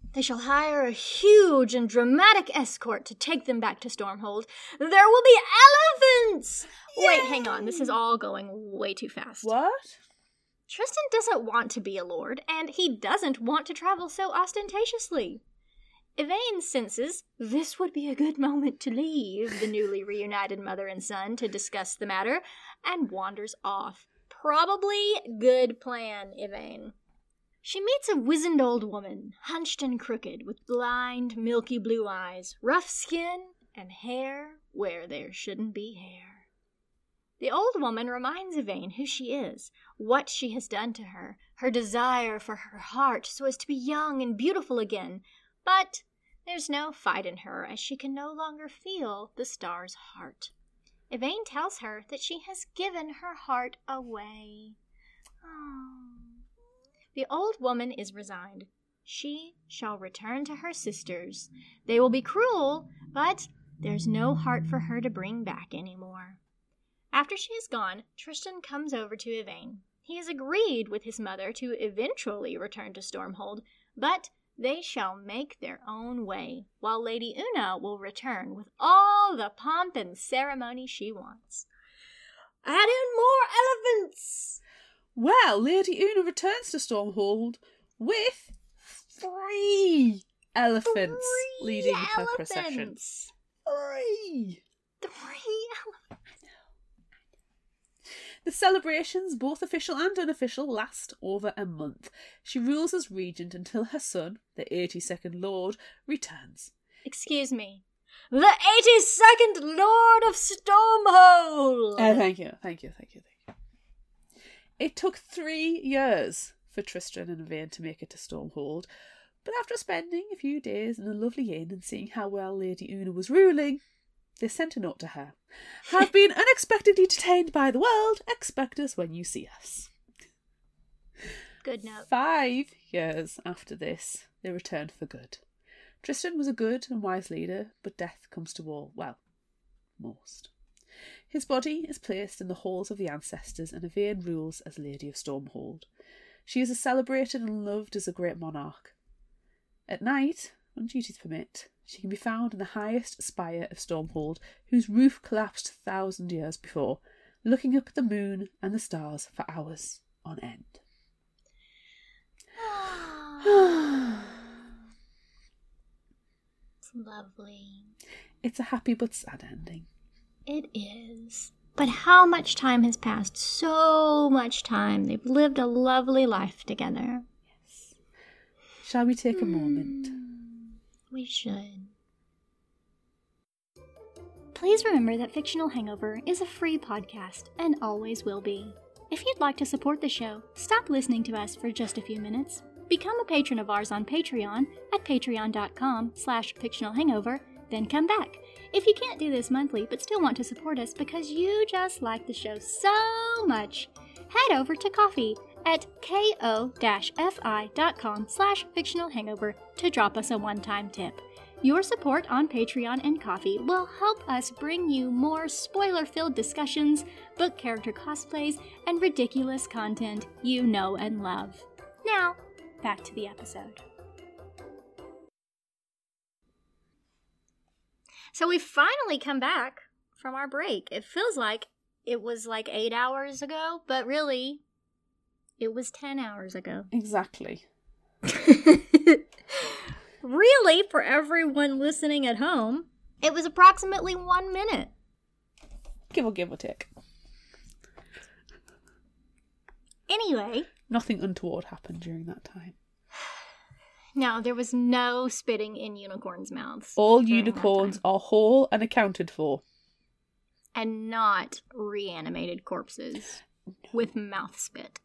They shall hire a huge and dramatic escort to take them back to Stormhold. There will be elephants! Yay! Wait, hang on. This is all going way too fast. What? Tristan doesn't want to be a lord, and he doesn't want to travel so ostentatiously. Yvain senses this would be a good moment to leave the newly reunited mother and son to discuss the matter, and wanders off. Probably good plan, Yvain. She meets a wizened old woman, hunched and crooked, with blind, milky blue eyes, rough skin, and hair where there shouldn't be hair. The old woman reminds Yvain who she is, what she has done to her, her desire for her heart so as to be young and beautiful again, but there's no fight in her as she can no longer feel the star's heart. Yvain tells her that she has given her heart away. Oh. The old woman is resigned. She shall return to her sisters. They will be cruel, but there's no heart for her to bring back anymore. After she is gone, Tristan comes over to Yvain. He has agreed with his mother to eventually return to Stormhold, but they shall make their own way, while Lady Una will return with all the pomp and ceremony she wants. Add in more elephants! Well, Lady Una returns to Stormhold with 3 elephants leading her procession. 3! 3 elephants. The celebrations, both official and unofficial, last over a month. She rules as regent until her son, the 82nd Lord, returns. Excuse me. The 82nd Lord of Stormhold! Thank you. It took 3 years for Tristan and Yvain to make it to Stormhold, but after spending a few days in a lovely inn and seeing how well Lady Una was ruling, they sent a note to her. Have been unexpectedly detained by the world. Expect us when you see us. Good note. 5 years after this, they returned for good. Tristan was a good and wise leader, but death comes to all, well, most. His body is placed in the halls of the ancestors, and Yvain rules as Lady of Stormhold. She is as celebrated and loved as a great monarch. At night, when duties permit, she can be found in the highest spire of Stormhold, whose roof collapsed 1,000 years before, looking up at the moon and the stars for hours on end. It's lovely. It's a happy but sad ending. It is. But how much time has passed? So much time. They've lived a lovely life together. Yes. Shall we take a moment? We should. Please remember that Fictional Hangover is a free podcast and always will be. If you'd like to support the show, stop listening to us for just a few minutes. Become a patron of ours on Patreon at patreon.com/fictionalhangover, then come back. If you can't do this monthly but still want to support us because you just like the show so much, head over to Ko-fi at ko-fi.com/fictionalhangover to drop us a one-time tip. Your support on Patreon and Ko-fi will help us bring you more spoiler-filled discussions, book character cosplays, and ridiculous content you know and love. Now, back to the episode. So we finally come back from our break. It feels like it was like 8 hours ago, but really, it was 10 hours ago. Exactly. Really, for everyone listening at home, it was approximately 1 minute. Give or take. Anyway. Nothing untoward happened during that time. No, there was no spitting in unicorns' mouths. All unicorns are whole and accounted for. And not reanimated corpses with mouth spit.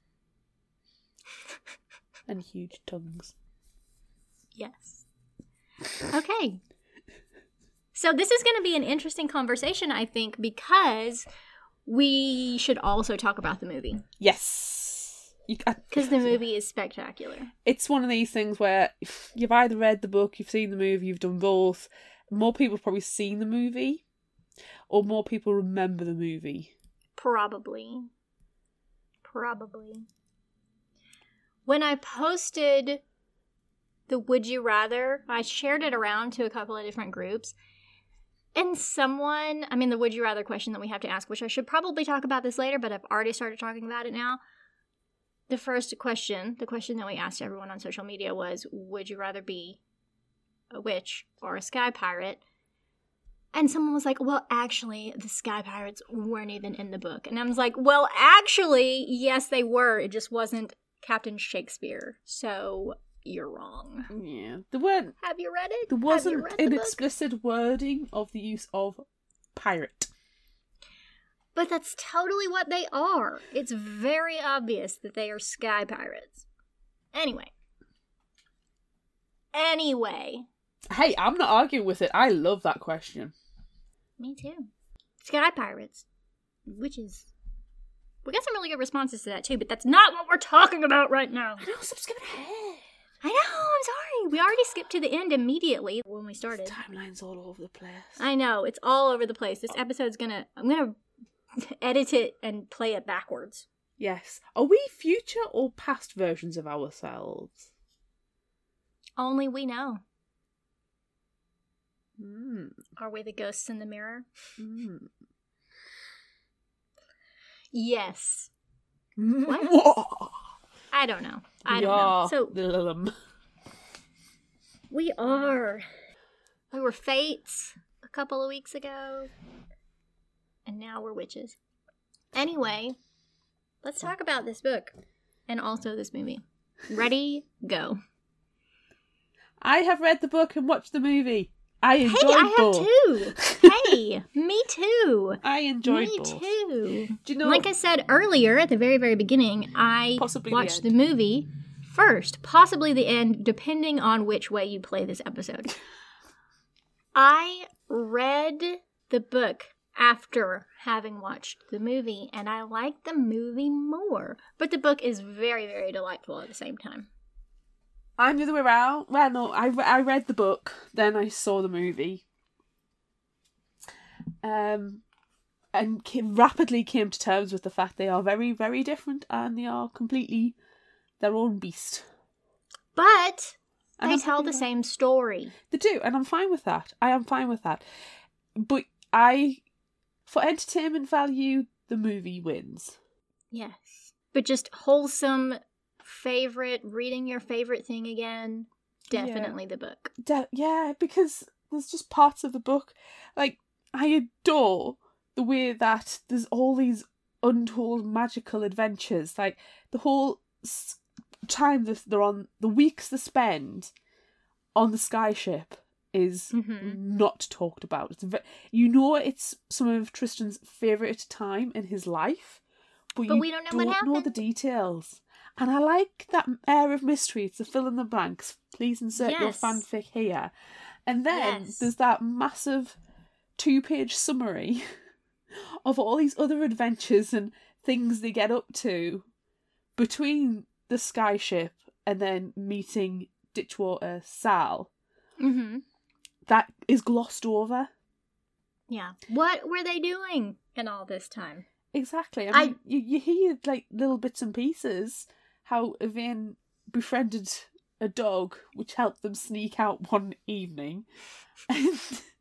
And huge tongues. Yes. Okay. So this is going to be an interesting conversation, I think, because we should also talk about the movie. Yes. Because the movie is spectacular. It's one of these things where you've either read the book, you've seen the movie, you've done both. More people have probably seen the movie, or more people remember the movie. Probably. When I posted the Would You Rather. I shared it around to a couple of different groups. And the Would You Rather question that we have to ask, which I should probably talk about this later, but I've already started talking about it now. The first question, the question that we asked everyone on social media was, would you rather be a witch or a sky pirate? And someone was like, well, actually, the sky pirates weren't even in the book. And I was like, well, actually, yes, they were. It just wasn't Captain Shakespeare. So you're wrong. Yeah. There weren't. Have you read it? There wasn't the an book? explicit wording of the use of pirate. But that's totally what they are. It's very obvious that they are sky pirates. Anyway. Hey, I'm not arguing with it. I love that question. Me too. Sky pirates. Witches. We got some really good responses to that too, but that's not what we're talking about right now. I know, stop skipping ahead. I know, I'm sorry. We already skipped to the end immediately when we started. Timeline's all over the place. I know, it's all over the place. This episode's I'm gonna edit it and play it backwards. Yes. Are we future or past versions of ourselves? Only we know. Mm. Are we the ghosts in the mirror? Mm. Yes. What? I don't know. I don't know. So the we are. We were fates a couple of weeks ago. And now we're witches. Anyway, let's talk about this book. And also this movie. Ready? Go. I have read the book and watched the movie. I enjoyed both. I have too. Hey, me too. I enjoyed both. Me too. Do you know? Like I said earlier at the very, very beginning, I Possibly watched the movie first, possibly the end, depending on which way you play this episode. I read the book after having watched the movie, and I liked the movie more. But the book is very, very delightful at the same time. I'm the other way around. Well, no, I read the book, then I saw the movie. And rapidly came to terms with the fact they are very, very different, and they are completely their own beast. But And they tell the same story. They do, and I'm fine with that. I am fine with that. But for entertainment value, the movie wins. Yes. But just wholesome reading your favorite thing again, definitely the book. Yeah, because there's just parts of the book, like, I adore the way that there's all these untold magical adventures, like the whole time that they're on, the weeks they spend on the sky ship is not talked about. It's some of Tristan's favourite time in his life, but you we don't know what know happened. the details. And I like that air of mystery. It's the fill in the blanks. Please insert your fanfic here. And then there's that massive 2-page summary of all these other adventures and things they get up to between the sky ship and then meeting Ditchwater Sal. Mm-hmm. That is glossed over. Yeah. What were they doing in all this time? Exactly. I mean, you hear like little bits and pieces how Yvain befriended a dog, which helped them sneak out one evening, and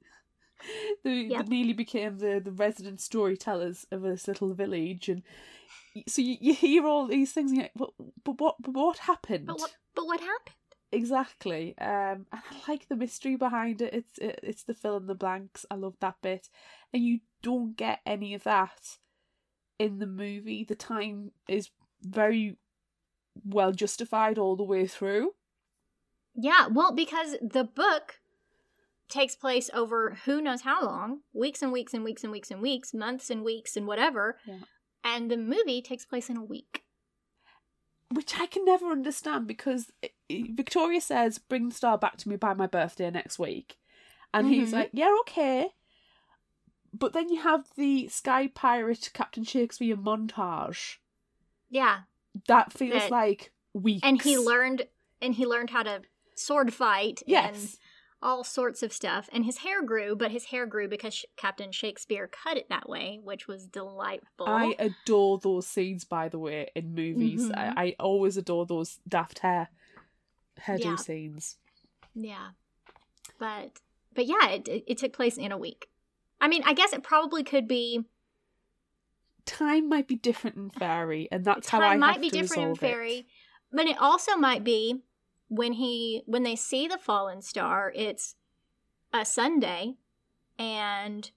they nearly became the resident storytellers of this little village. And so you hear all these things, and you're like, but what happened? But what happened? Exactly. And I like the mystery behind it. It's the fill in the blanks. I love that bit, and you don't get any of that in the movie. The time is very well justified all the way through. Yeah, well, because the book takes place over who knows how long, weeks and weeks and weeks and weeks and weeks, months and weeks and whatever, and the movie takes place in a week. Which I can never understand, because Victoria says, bring the star back to me by my birthday next week. And he's like, yeah, okay. But then you have the Sky Pirate Captain Shakespeare montage. Yeah. That feels like weeks. And he learned how to sword fight and all sorts of stuff. And his hair grew, but his hair grew because Captain Shakespeare cut it that way, which was delightful. I adore those scenes, by the way, in movies. I always adore those daft hair hairdo Yeah. scenes. Yeah. But yeah, it took place in a week. I mean, I guess it probably could be. Time might be different in Fairy, and that's how I Time have might be to different in resolve Fairy, it. but it also might be when they see the fallen star, it's a Sunday, and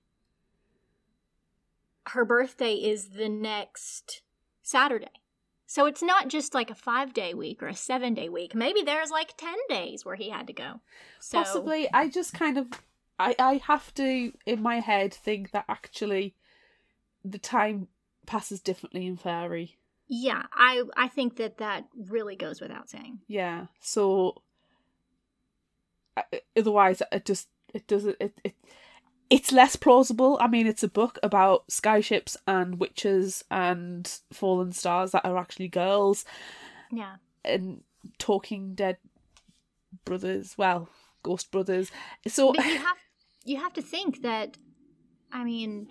her birthday is the next Saturday. So it's not just like a 5-day week or a 7-day week. Maybe there's like 10 days where he had to go. So, Possibly. I just kind of, I have to, in my head, think that actually the time passes differently in Fairy. yeah, I think that really goes without saying. Yeah. So otherwise, it's less plausible. I mean, it's a book about skyships and witches and fallen stars that are actually girls Yeah. and talking dead brothers. Well, ghost brothers. So But you have to think that, I mean,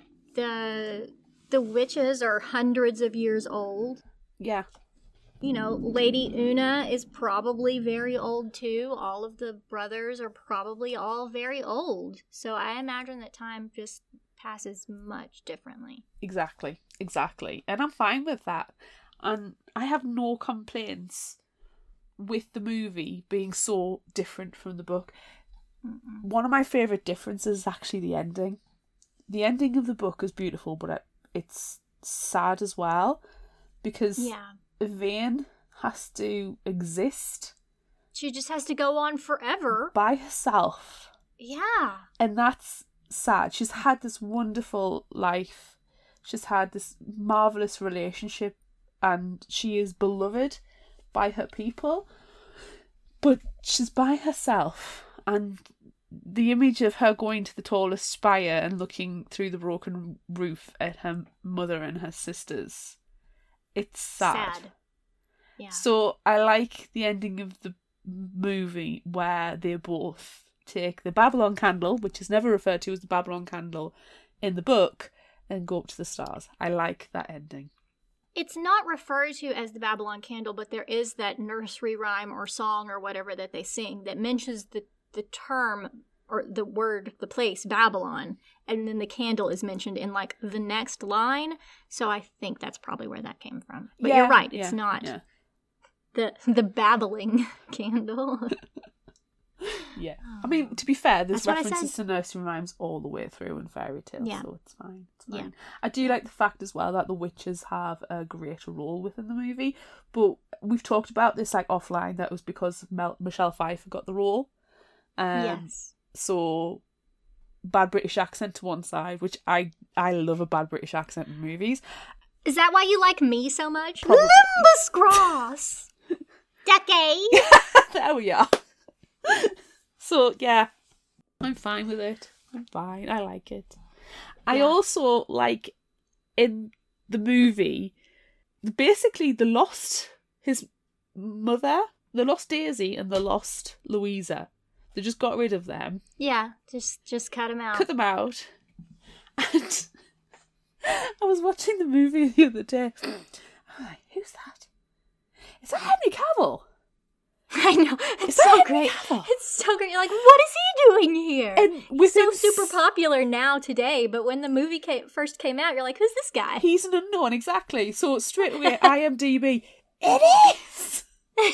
the witches are hundreds of years old. yeah. You know, Lady Una is probably very old too. All of the brothers are probably all very old. So I imagine that time just passes much differently. Exactly. And I'm fine with that. And I have no complaints with the movie being so different from the book. Mm-mm. One of my favourite differences is actually the ending. The ending of the book is beautiful, but it's sad as well, because Yeah. Vane has to exist She just has to go on forever. by herself. Yeah. And that's sad. She's had this wonderful life. She's had this marvellous relationship, and she is beloved by her people. But she's by herself, and the image of her going to the tallest spire and looking through the broken roof at her mother and her sisters, it's sad. Yeah. So I like the ending of the movie where they both take the Babylon candle, which is never referred to as the Babylon candle in the book, and go up to the stars. I like that ending. It's not referred to as the Babylon Candle, but there is that nursery rhyme or song or whatever that they sing that mentions the term or the word, the place, Babylon, and then the candle is mentioned in like the next line. So I think that's probably where that came from. But Yeah, you're right, yeah, it's not yeah. the babbling candle. Yeah. I mean, to be fair, there's That's what I references said. to nursery rhymes all the way through in fairy tales, Yeah. so it's fine. Yeah. I do like the fact as well that the witches have a greater role within the movie, but we've talked about this like offline, that was because Michelle Pfeiffer got the role. Yes. So bad British accent to one side, which I love a bad British accent in movies. Is that why you like me so much? Probably. Limbus Gross! Decade! There we are. So yeah, I'm fine with it. I'm fine. I like it. I Yeah. also like in the movie, basically his mother, they lost Daisy and they lost Louisa. They just got rid of them, Yeah, just cut him out. cut them out. And I was watching the movie the other day. I'm like, who's that? Is that Henry Cavill? I know. Is It's that so Henry great. Cavill? It's so great. You're like, what is he doing here? And He's within so super popular now today, but when the movie first came out, you're like, who's this guy? He's an unknown, exactly. So straight away, IMDb, it is!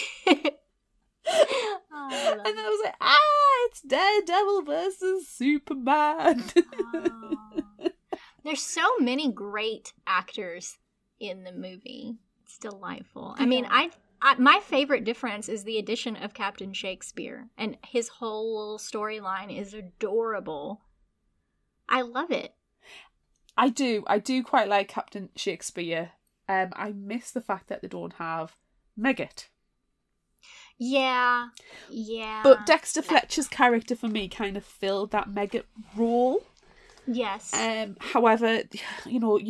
Oh, I love And then I was like, it's Daredevil versus Superman. it. There's so many great actors in the movie. It's delightful. I mean, I my favorite difference is the addition of Captain Shakespeare, and his whole storyline is adorable. I love it. I do quite like Captain Shakespeare. I miss the fact that they don't have Megget. Yeah. But Dexter Fletcher's character for me kind of filled that Megget role. Yes. However, you know,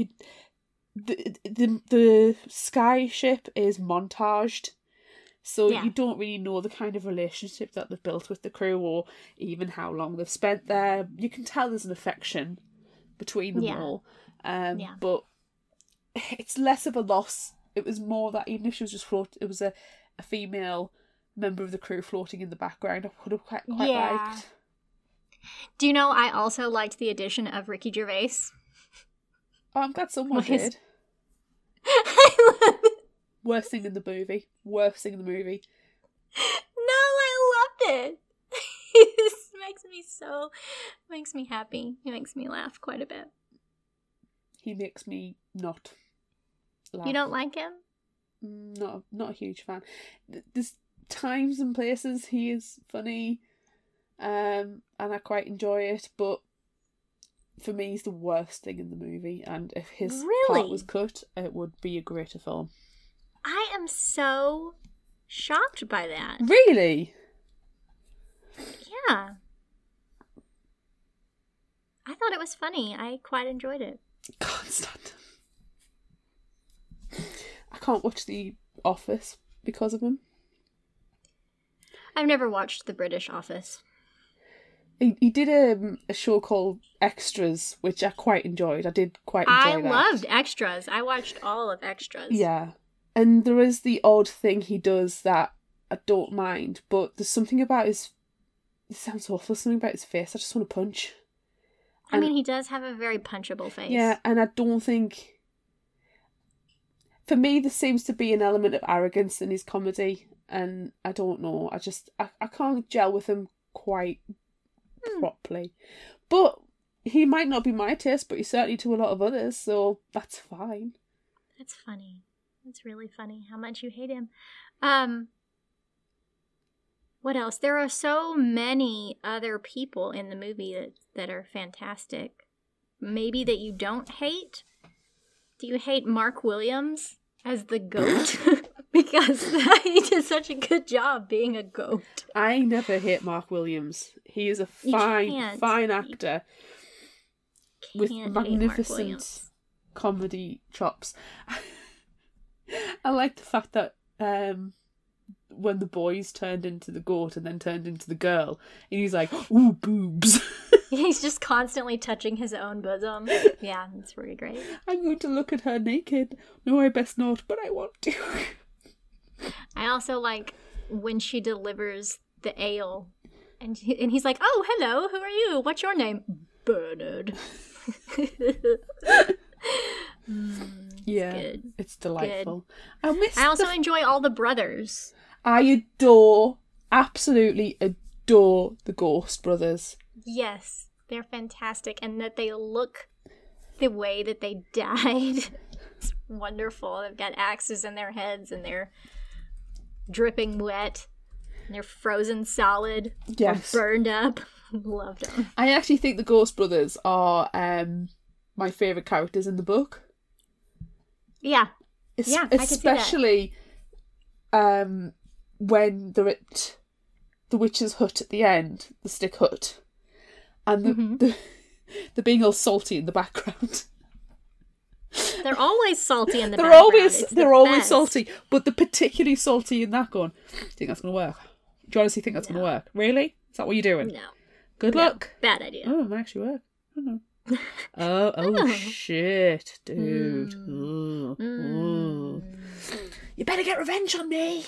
the sky ship is montaged, so Yeah. you don't really know the kind of relationship that they've built with the crew, or even how long they've spent there. You can tell there's an affection between them Yeah. all, Yeah. but it's less of a loss. It was more that even if she was just it was a female member of the crew floating in the background. I would have quite Yeah. liked. Do you know I also liked the addition of Ricky Gervais? Oh, I'm glad someone What is- did. I love it. Worst thing in the movie. Worst thing in the movie. No, I loved it. This makes me happy. It makes me laugh quite a bit. He makes me not laugh. You don't like him? Not a huge fan. There's times and places he is funny, and I quite enjoy it, but for me he's the worst thing in the movie, and if his part Really? was cut, it would be a greater film. I am so shocked by that. Really? Yeah. I thought it was funny. I quite enjoyed it. Can't stand him. I can't watch The Office because of him. I've never watched The British Office. He did a show called Extras, which I quite enjoyed. I did quite enjoy that. I loved Extras. I watched all of Extras. Yeah. And there is the odd thing he does that I don't mind, but there's something about his... It sounds awful, something about his face I just want to punch. I mean, he does have a very punchable face. Yeah, and I don't think... For me, there seems to be an element of arrogance in his comedy, and I don't know. I can't gel with him quite properly. But he might not be my taste, but he's certainly to a lot of others, so that's fine. That's funny. That's really funny how much you hate him. What else? There are so many other people in the movie that are fantastic. Maybe that you don't hate? Do you hate Mark Williams as the goat? Because he did such a good job being a goat. I never hate Mark Williams. He is a fine actor with Can't hate Mark magnificent Williams. comedy chops. I like the fact that when the boys turned into the goat and then turned into the girl, and he's like, ooh, boobs. He's just constantly touching his own bosom. Yeah, that's pretty great. I'm going to look at her naked. No, I best not, but I want to. I also like when she delivers the ale, and he's like, "Oh, hello, who are you? What's your name?" Bernard. Yeah, good. it's delightful. Good. I also enjoy all the brothers. I absolutely adore the Ghost brothers. Yes, they're fantastic, and that they look the way that they died. It's wonderful. They've got axes in their heads, and they're dripping wet, and they're frozen solid. Yes. Or burned up. Loved them. I actually think the Ghost brothers are my favourite characters in the book. Yeah. I could see that. Especially when they're at the witch's hut at the end, the stick hut, and they're being all salty in the background. They're always salty in the They're background. always salty, but they're particularly salty in that going, do you think that's going to work? Do you honestly think that's going to work? Really? Is that what you're doing? No. Good luck. Bad idea. Oh, it might actually work. I don't know. Oh shit, dude. Ooh. You better get revenge on me.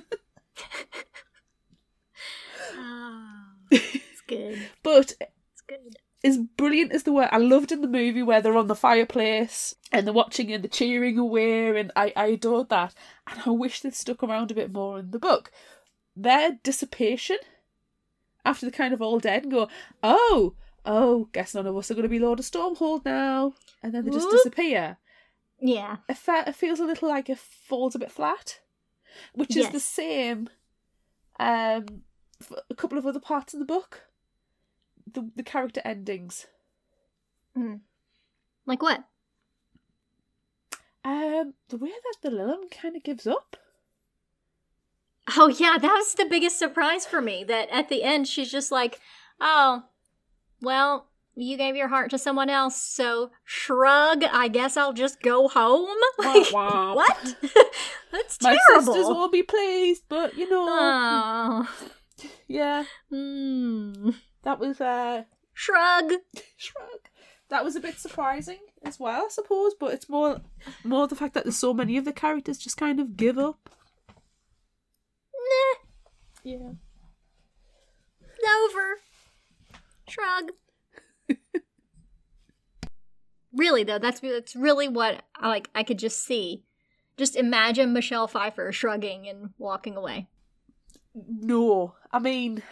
It's good. But It's good. as brilliant as they were, I loved in the movie where they're on the fireplace and they're watching and they're cheering away, and I adored that. And I wish they'd stuck around a bit more in the book. Their dissipation after they're kind of all dead and go, oh, guess none of us are going to be Lord of Stormhold now. And then they just disappear. Yeah. It feels a little like it falls a bit flat. Which is the same for a couple of other parts of the book. The character endings. Like what? The way that the Lilum kind of gives up. Oh, yeah, that was the biggest surprise for me. That at the end, she's just like, oh, well, you gave your heart to someone else, so shrug, I guess I'll just go home? Like, Wah, wah. what? That's My terrible. sisters won't be pleased, but, you know. Oh. Yeah. That was, Shrug. shrug. That was a bit surprising as well, I suppose, but it's more the fact that there's so many of the characters just kind of give up. Yeah. Over. Shrug. Really though, that's really what I could just see. Just imagine Michelle Pfeiffer shrugging and walking away. No, I mean,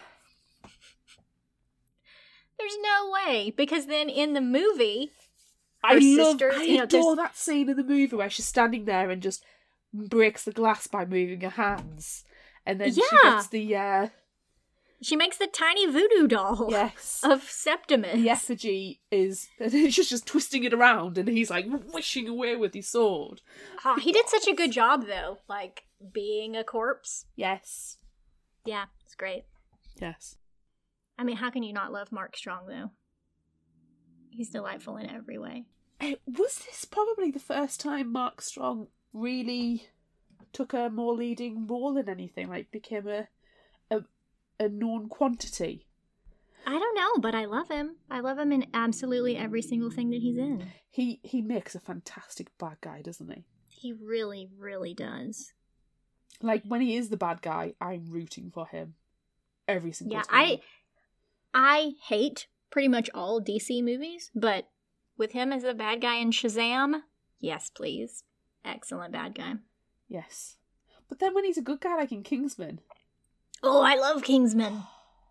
there's no way, because then in the movie, I sisters, adore that scene in the movie where she's standing there and just breaks the glass by moving her hands, and then she gets the she makes the tiny voodoo doll. Yes. Of Septimus. The effigy is, and he's just twisting it around, and he's like wishing away with his sword. Oh, he did such a good job though, like being a corpse. Yes. Yeah, it's great. Yes. I mean, how can you not love Mark Strong though? He's delightful in every way. Was this probably the first time Mark Strong really took a more leading role in anything, like became a known quantity? I don't know, but I love him. I love him in absolutely every single thing that he's in. He makes a fantastic bad guy, doesn't he? He really, really does. Like, when he is the bad guy, I'm rooting for him every single time. Yeah, I hate pretty much all DC movies, but with him as a bad guy in Shazam, yes, please. Excellent bad guy. Yes. But then when he's a good guy, like in Kingsman... Oh, I love Kingsman.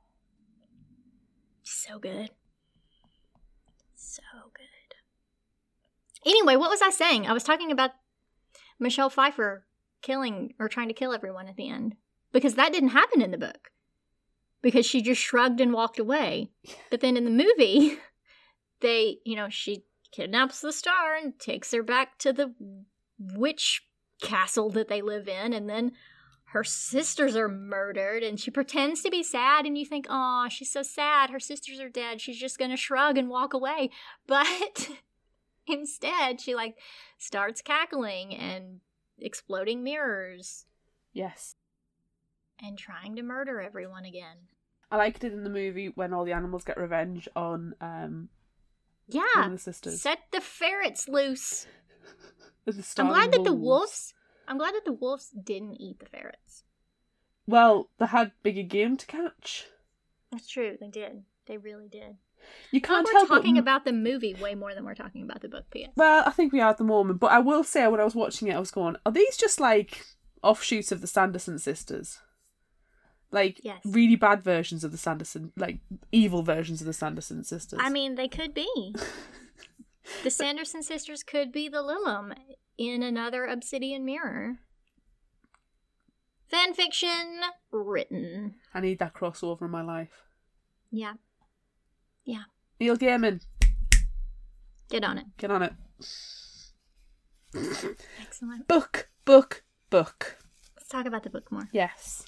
So good. So good. Anyway, what was I saying? I was talking about Michelle Pfeiffer killing or trying to kill everyone at the end. Because that didn't happen in the book. Because she just shrugged and walked away. But then in the movie, she kidnaps the star and takes her back to the witch castle that they live in, and then her sisters are murdered, and she pretends to be sad, and you think, aw, she's so sad, her sisters are dead, she's just gonna shrug and walk away. But instead, she, starts cackling and exploding mirrors. Yes. And trying to murder everyone again. I liked it in the movie when all the animals get revenge on one of the sisters. Set the ferrets loose. I'm glad that the wolves didn't eat the ferrets. Well, they had bigger game to catch. That's true, they did. They really did. You can't we're help talking about the movie way more than we're talking about the book, Pia. Well, I think we are at the moment, but I will say when I was watching it, I was going, are these just offshoots of the Sanderson sisters? Yes. Really bad versions of the Sanderson, evil versions of the Sanderson sisters. I mean, they could be. The Sanderson sisters could be the Lillum in another Obsidian Mirror. Fanfiction written. I need that crossover in my life. Yeah. Yeah. Neil Gaiman. Get on it. Get on it. Excellent. Book. Let's talk about the book more. Yes.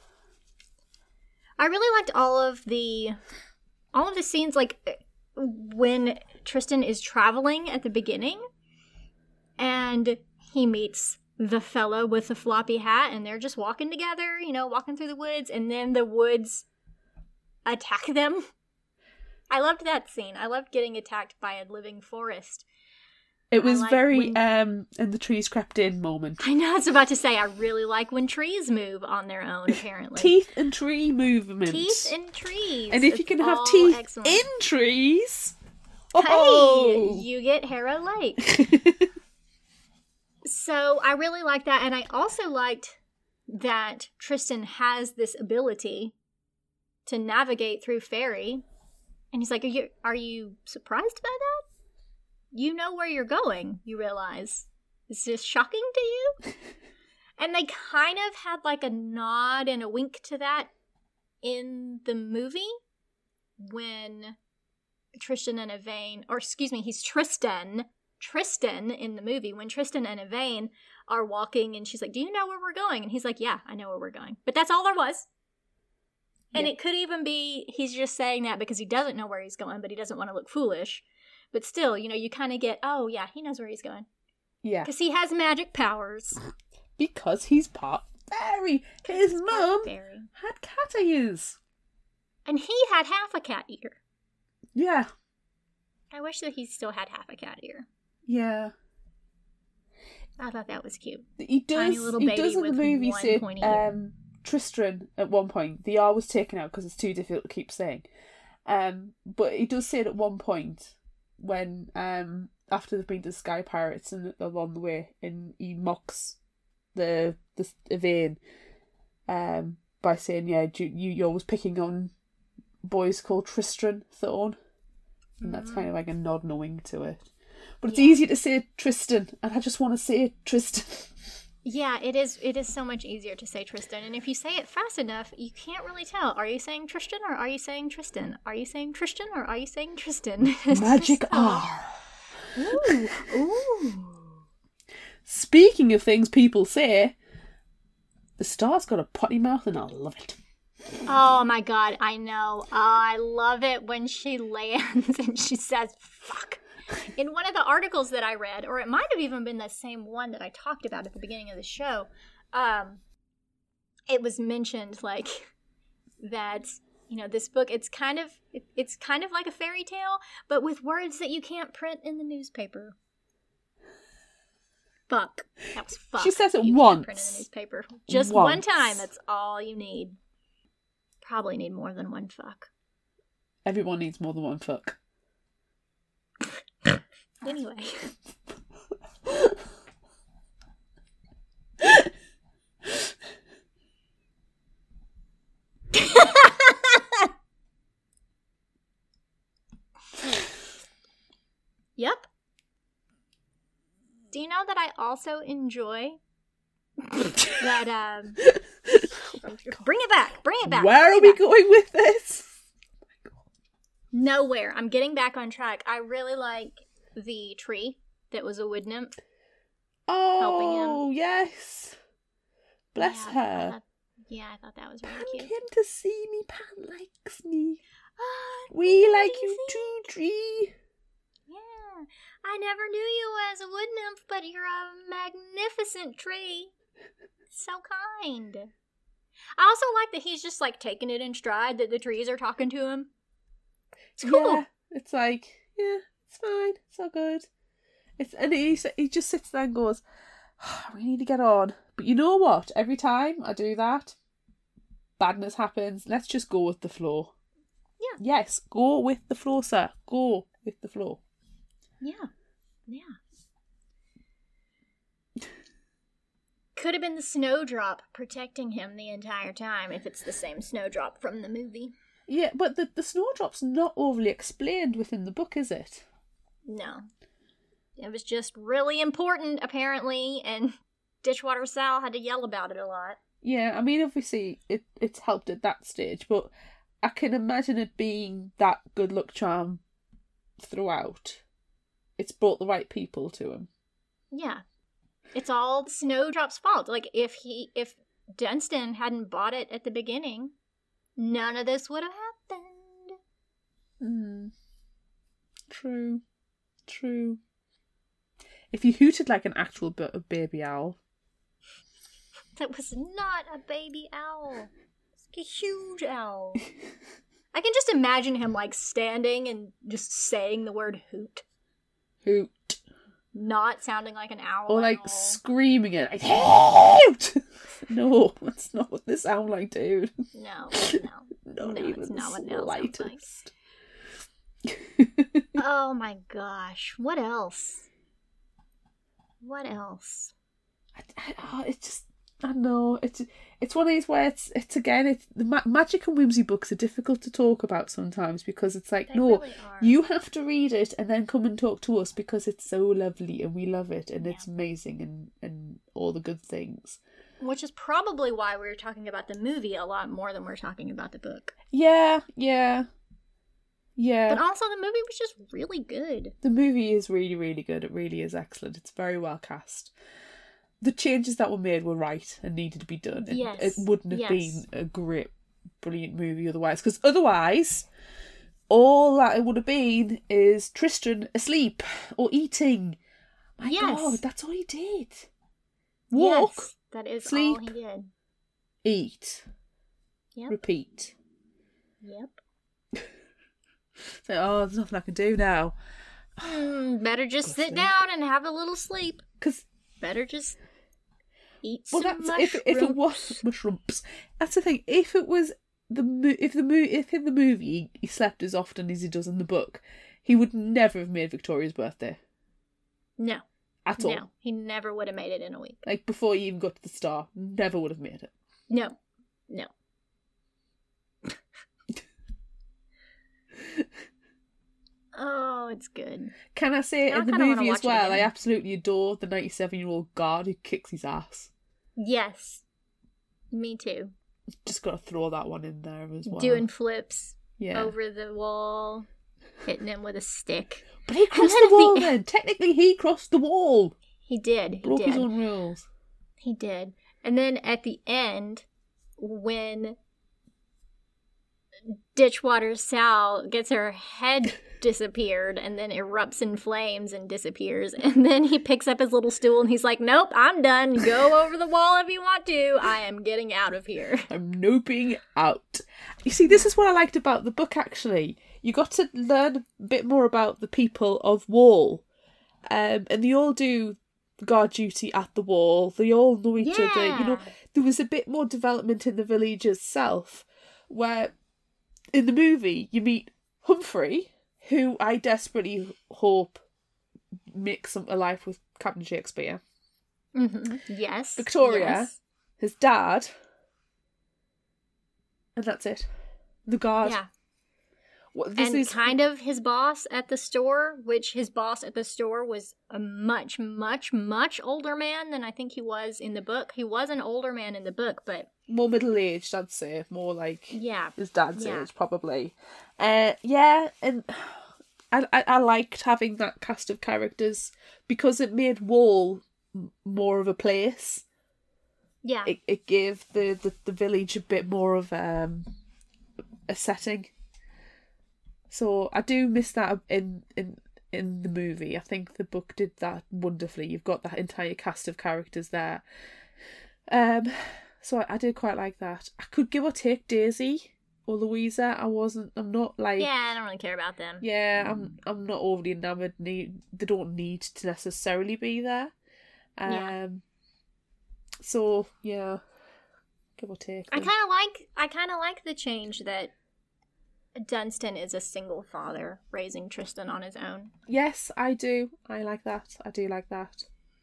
I really liked all of the scenes, when Tristan is traveling at the beginning and he meets the fellow with the floppy hat and they're just walking together, walking through the woods, and then the woods attack them. I loved that scene. I loved getting attacked by a living forest. It was very in the trees crept in moment. I know, I was about to say, I really like when trees move on their own, apparently. Teeth and tree movement. Teeth and trees. And if you can have teeth in trees, hey, you get Harrow Lake. So I really liked that, and I also liked that Tristan has this ability to navigate through fairy. And he's like, are you surprised by that? You know where you're going, you realize. Is this shocking to you? And they kind of had a nod and a wink to that in the movie when Tristan and Yvain, he's Tristan in the movie, when Tristan and Yvain are walking and she's like, do you know where we're going? And he's like, yeah, I know where we're going. But that's all there was. And it could even be he's just saying that because he doesn't know where he's going, but he doesn't want to look foolish. But still, you kind of get, oh, yeah, he knows where he's going. Yeah. Because he has magic powers. Because he's part fairy. His mum had cat ears. And he had half a cat ear. Yeah. I wish that he still had half a cat ear. Yeah. I thought that was cute. He does, Tiny little baby in the with movie one say, pointy ear. Tristan at one point, the R was taken out because it's too difficult to keep saying. But he does say it at one point when after they've been to the Sky Pirates and they're on the way, and he mocks the Yvain by saying, yeah, you're always picking on boys called Tristan Thorn, and that's kind of like a nod knowing to it. But it's easier to say Tristan, and I just want to say Tristan. Yeah, it is so much easier to say Tristan, and if you say it fast enough, you can't really tell. Are you saying Tristan or are you saying Tristan? Are you saying Tristan or are you saying Tristan? Magic R. Ooh, ooh. Speaking of things people say, the star's got a potty mouth and I love it. Oh my god, I know. I love it when she lands and she says, fuck. In one of the articles that I read, or it might have even been the same one that I talked about at the beginning of the show, it was mentioned, like, that, you know, this book, it's kind of like a fairy tale, but with words that you can't print in the newspaper. Fuck. That was fuck. She says it you once. Can't print in the newspaper. Just one time, that's all you need. Probably need more than one fuck. Everyone needs more than one fuck. Anyway. Yep. Do you know that I also enjoy that bring it back. Where are we going with this? Nowhere. I'm getting back on track. I really like the tree that was a wood nymph. Helping Oh, him. Yes. Bless her. I thought that was really Pan cute. came to see me. Pan likes me. Oh, We like you amazing. too, tree. Yeah. I never knew you as a wood nymph, but you're a magnificent tree. So kind. I also like that he's just like taking it in stride that the trees are talking to him. It's cool. Yeah, it's like, yeah, it's fine. It's all good. And he just sits there and goes, oh, we need to get on. But you know what? Every time I do that, badness happens. Let's just go with the flow. Yeah. Yes, go with the flow, sir. Go with the flow. Yeah. Could have been the snowdrop protecting him the entire time if it's the same snowdrop from the movie. Yeah, but the snowdrop's not overly explained within the book, is it? No. It was just really important, apparently, and Dishwater Sal had to yell about it a lot. Yeah, I mean, obviously, it's helped at that stage, but I can imagine it being that good luck charm throughout. It's brought the right people to him. Yeah. It's all Snowdrop's fault. Like, if Dunstan hadn't bought it at the beginning, none of this would have happened. True. If you hooted like an actual baby owl. That was not a baby owl. It's like a huge owl. I can just imagine him, like, standing and just saying the word hoot. Hoot. Not sounding like an owl. Or like at all. screaming it. Like, hoot! No, that's not what this sounds like, dude. No. Not No, even it's not what the an owl sounds like. slightest. Oh my gosh. What else? I know, it's one of these where it's again, the magic and whimsy books are difficult to talk about sometimes because it's like, They no, really are. you have to read it and then come and talk to us because it's so lovely and we love it and it's amazing and all the good things. Which is probably why we're talking about the movie a lot more than we're talking about the book. Yeah. But also the movie was just really good. The movie is really, really good. It really is excellent. It's very well cast. The changes that were made were right and needed to be done. Yes. It wouldn't have been a great, brilliant movie otherwise. Because otherwise, all that it would have been is Tristan asleep or eating. My God, that's all he did. Walk, Yes, that is sleep, all he did. eat, Yep. repeat. Yep. So, there's nothing I can do now. Better just sit sleep. down and have a little sleep. Because Better just... eat Well, some that's if it was mushrooms. That's the thing. If it was if in the movie he slept as often as he does in the book, he would never have made Victoria's birthday. No. At all. No, he never would have made it in a week. Like, before he even got to the star, never would have made it. No. Oh, it's good. Can I say, Now I in the kinda wanna movie as watch it well, I again. absolutely adore the 97-year-old guard who kicks his ass. Yes. Me too. Just got to throw that one in there as well. Doing flips yeah. over the wall, hitting him with a stick. But he crossed then the at the wall end- then. Technically, he crossed the wall. He did. Broke his own rules. He did. And then at the end, when Ditchwater Sal gets her head disappeared and then erupts in flames and disappears, and then he picks up his little stool and he's like, nope, I'm done. Go over the wall if you want to. I am getting out of here. I'm noping out. You see, this is what I liked about the book, actually. You got to learn a bit more about the people of Wall. And they all do guard duty at the wall. They all know each other. You know, there was a bit more development in the village itself, where in the movie you meet Humphrey, who I desperately hope makes a life with Captain Shakespeare. Mm-hmm. Yes. Victoria, yes. his dad, and that's it. The guard. Yeah. Well, And kind of his boss at the store, which his boss at the store was a much, much, much older man than I think he was in the book. He was an older man in the book, but more middle-aged, I'd say. More like yeah. his dad's Yeah. age, probably. Yeah, and I liked having that cast of characters because it made Wall more of a place. Yeah. It gave the village a bit more of a setting. So I do miss that in the movie. I think the book did that wonderfully. You've got that entire cast of characters there. So I did quite like that. I could give or take Daisy or Louisa. I'm not like... Yeah, I don't really care about them. Yeah, I'm not overly enamoured. They don't need to necessarily be there. Yeah. So yeah, give or take. I kind of like the change that Dunstan is a single father raising Tristan on his own. Yes, I do. I like that. I do like that.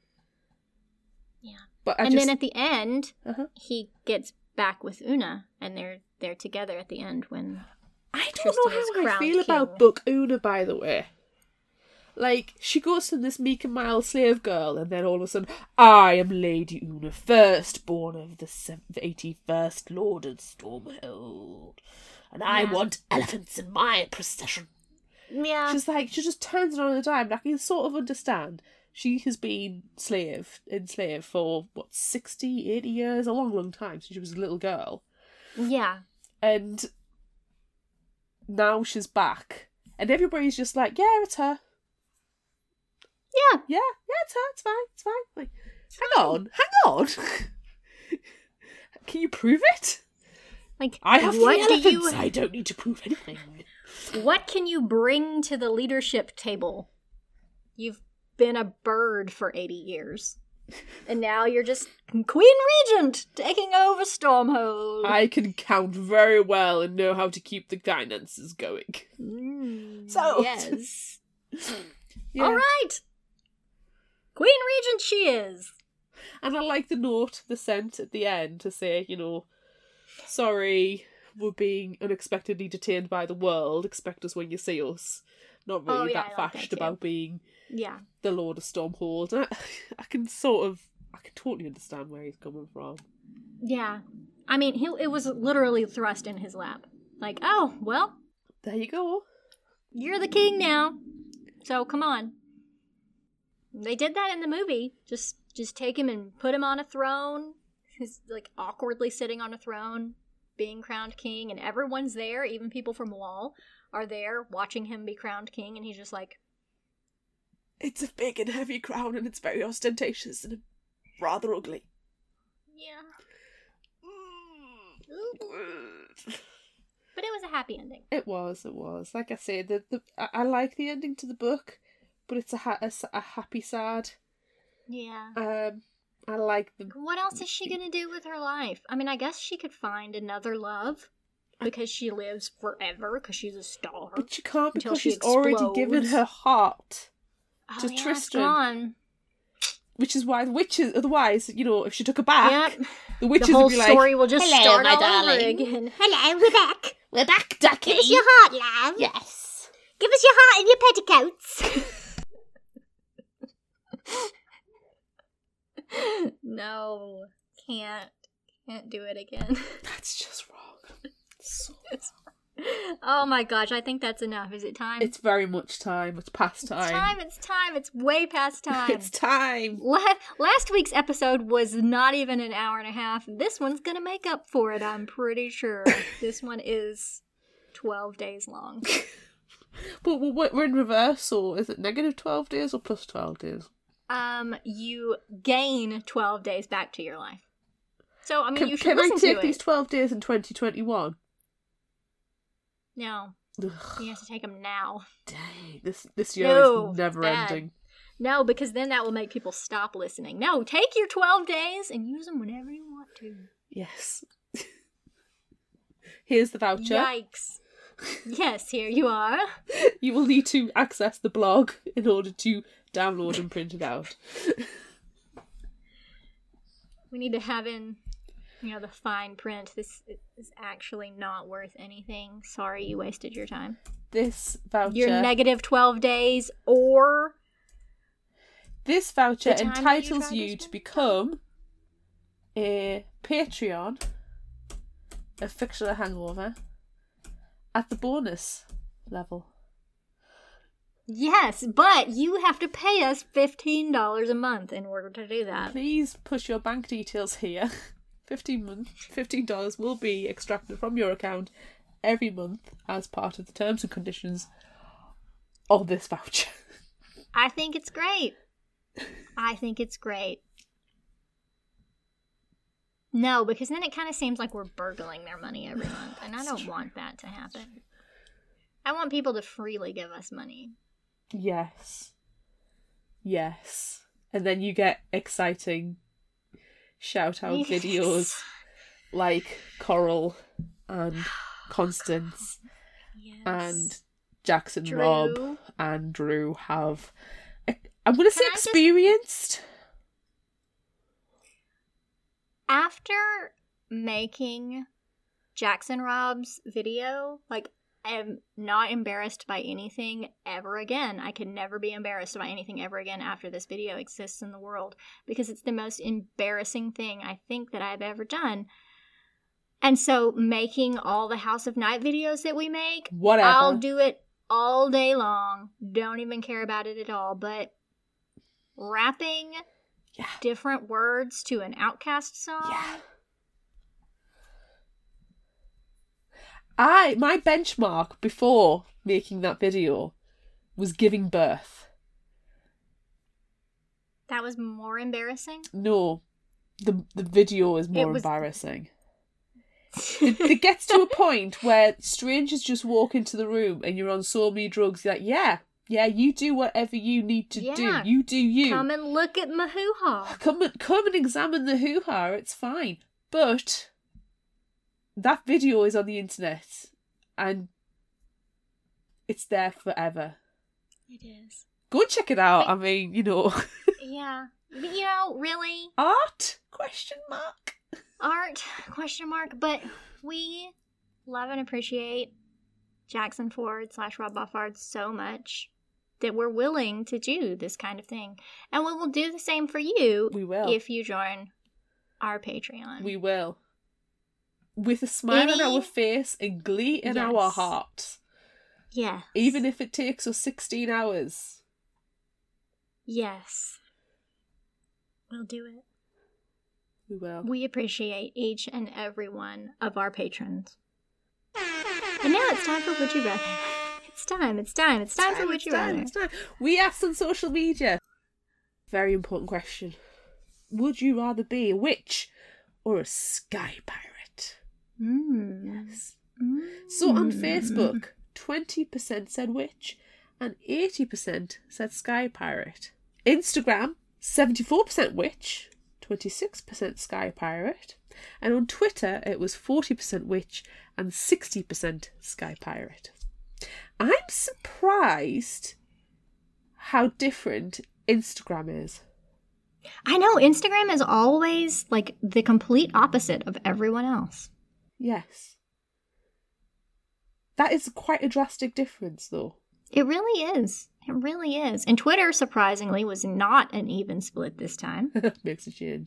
Yeah. But then at the end, Uh-huh. he gets back with Una, and they're together at the end when I don't Tristan know is how I crowned feel about king. Book Una, by the way. Like, she goes from this meek and mild slave girl, and then all of a sudden, I am Lady Una, firstborn of the 81st Lord of Stormhold, and I Yeah. want elephants in my procession. Yeah. She's like, she just turns it on a dime, and I can sort of understand. She has been enslaved for, 60, 80 years? A long, long time, since she was a little girl. Yeah. And now she's back, and everybody's just like, yeah, it's her. Yeah. Yeah, it's her, it's fine. Like, hang on. Can you prove it? Like, I have what three do elephants. you I don't need to prove anything. what can you bring to the leadership table? You've been a bird for 80 years. And now you're just Queen Regent taking over Stormhold. I can count very well and know how to keep the finances going. So- yes. Yeah. All right. Queen Regent she is. And I like the note they sent at the end to say, sorry, we're being unexpectedly detained by the world. Expect us when you see us. Not really yeah, that I like that fashed too. about being Yeah. the Lord of Stormhold. And I can totally understand where he's coming from. Yeah. I mean, it was literally thrust in his lap. Like, oh, well, There you go. you're the king now. So come on. They did that in the movie. Just take him and put him on a throne. He's like awkwardly sitting on a throne, being crowned king, and everyone's there, even people from Wall are there watching him be crowned king, and he's just like, It's a big and heavy crown and it's very ostentatious and rather ugly. yeah. But it was a happy ending. It was. Like I say, I like the ending to the book, but it's a happy sad. Yeah. I like them. What else is she gonna do with her life? I mean, I guess she could find another love because she lives forever because she's a star. But she can't Until because she she's already given explodes. her heart Oh, to yeah, it's Tristan. gone. Which is why the witches, otherwise, you know, if she took her back, Yep. the witches The whole would be like, story will just "Hello, start my all over darling." again. Hello, we're back. We're back, Ducky. Give us your heart, love. Yes. Give us your heart and your petticoats. No, can't do it again. that's just wrong. So Oh my gosh, I think that's enough. Is it time? it's very much time. It's past time. It's time. It's way past time. It's time. Last week's episode was not even an hour and a half. This one's gonna make up for it, I'm pretty sure. This one is 12 days long. But we're in reverse, so is it negative 12 days or plus 12 days? You gain 12 days back to your life. So, I mean, you should Can I listen take to these it. 12 days in 2021? No, Ugh, you have to take them now. dang, this year No, is never bad. ending. No, because then that will make people stop listening. No, take your 12 days and use them whenever you want to. Yes. Here's the voucher. Yikes. Yes, here you are. You will need to access the blog in order to download and print it out. We need to have in, the fine print. This is actually not worth anything. Sorry you wasted your time. This voucher. Your negative 12 days or... This voucher The time that you entitles tried to you to spend become a Patreon of Fictional Hangover at the bonus level. Yes, but you have to pay us $15 a month in order to do that. Please push your bank details here. $15 will be extracted from your account every month as part of the terms and conditions of this voucher. I think it's great. I think it's great. No, because then it kind of seems like we're burgling their money every month, and I don't want that to happen. I want people to freely give us money. Yes. Yes. And then you get exciting shout-out Yes. videos like Coral and Constance Yes. and Jackson Drew. Robb and Drew have, I'm going to say, Can I just- experienced. After making Jackson Robb's video, I'm not embarrassed by anything ever again. I can never be embarrassed by anything ever again after this video exists in the world, because it's the most embarrassing thing I think that I've ever done. And so making all the House of Night videos that we make, Whatever. I'll do it all day long. Don't even care about it at all. But rapping Yeah. different words to an Outkast song. Yeah. My benchmark before making that video was giving birth. That was more embarrassing. No, the video is more It was- embarrassing. It gets to a point where strangers just walk into the room and you're on so many drugs. You're like, yeah, you do whatever you need to do. Yeah. You do you. Come and look at my hoo-ha. Come and examine the hoo-ha. It's fine. But that video is on the internet and it's there forever. It is. Go and check it out. I mean, Yeah. Really? art? Question mark. Art? Question mark. But we love and appreciate Jackson Ford / Rob Buffard so much that we're willing to do this kind of thing. And we will do the same for you We will. if you join our Patreon. We will. With a smile on our face and glee in our Yes. hearts. Yes. Even if it takes us 16 hours. Yes. We'll do it. We will. We appreciate each and every one of our patrons. And now it's time for Would You Rather. It's time for Would You Rather. It's time. We asked on social media. Very important question. Would you rather be a witch or a sky pirate? Yes. So on Facebook, 20% said witch and 80% said sky pirate. Instagram, 74% witch, 26% Sky Pirate, and on Twitter it was 40% Witch and 60% Sky Pirate. I'm surprised how different Instagram is. I know, Instagram is always like the complete opposite of everyone else. Yes. That is quite a drastic difference, though. It really is. It really is. And Twitter, surprisingly, was not an even split this time. Makes a change.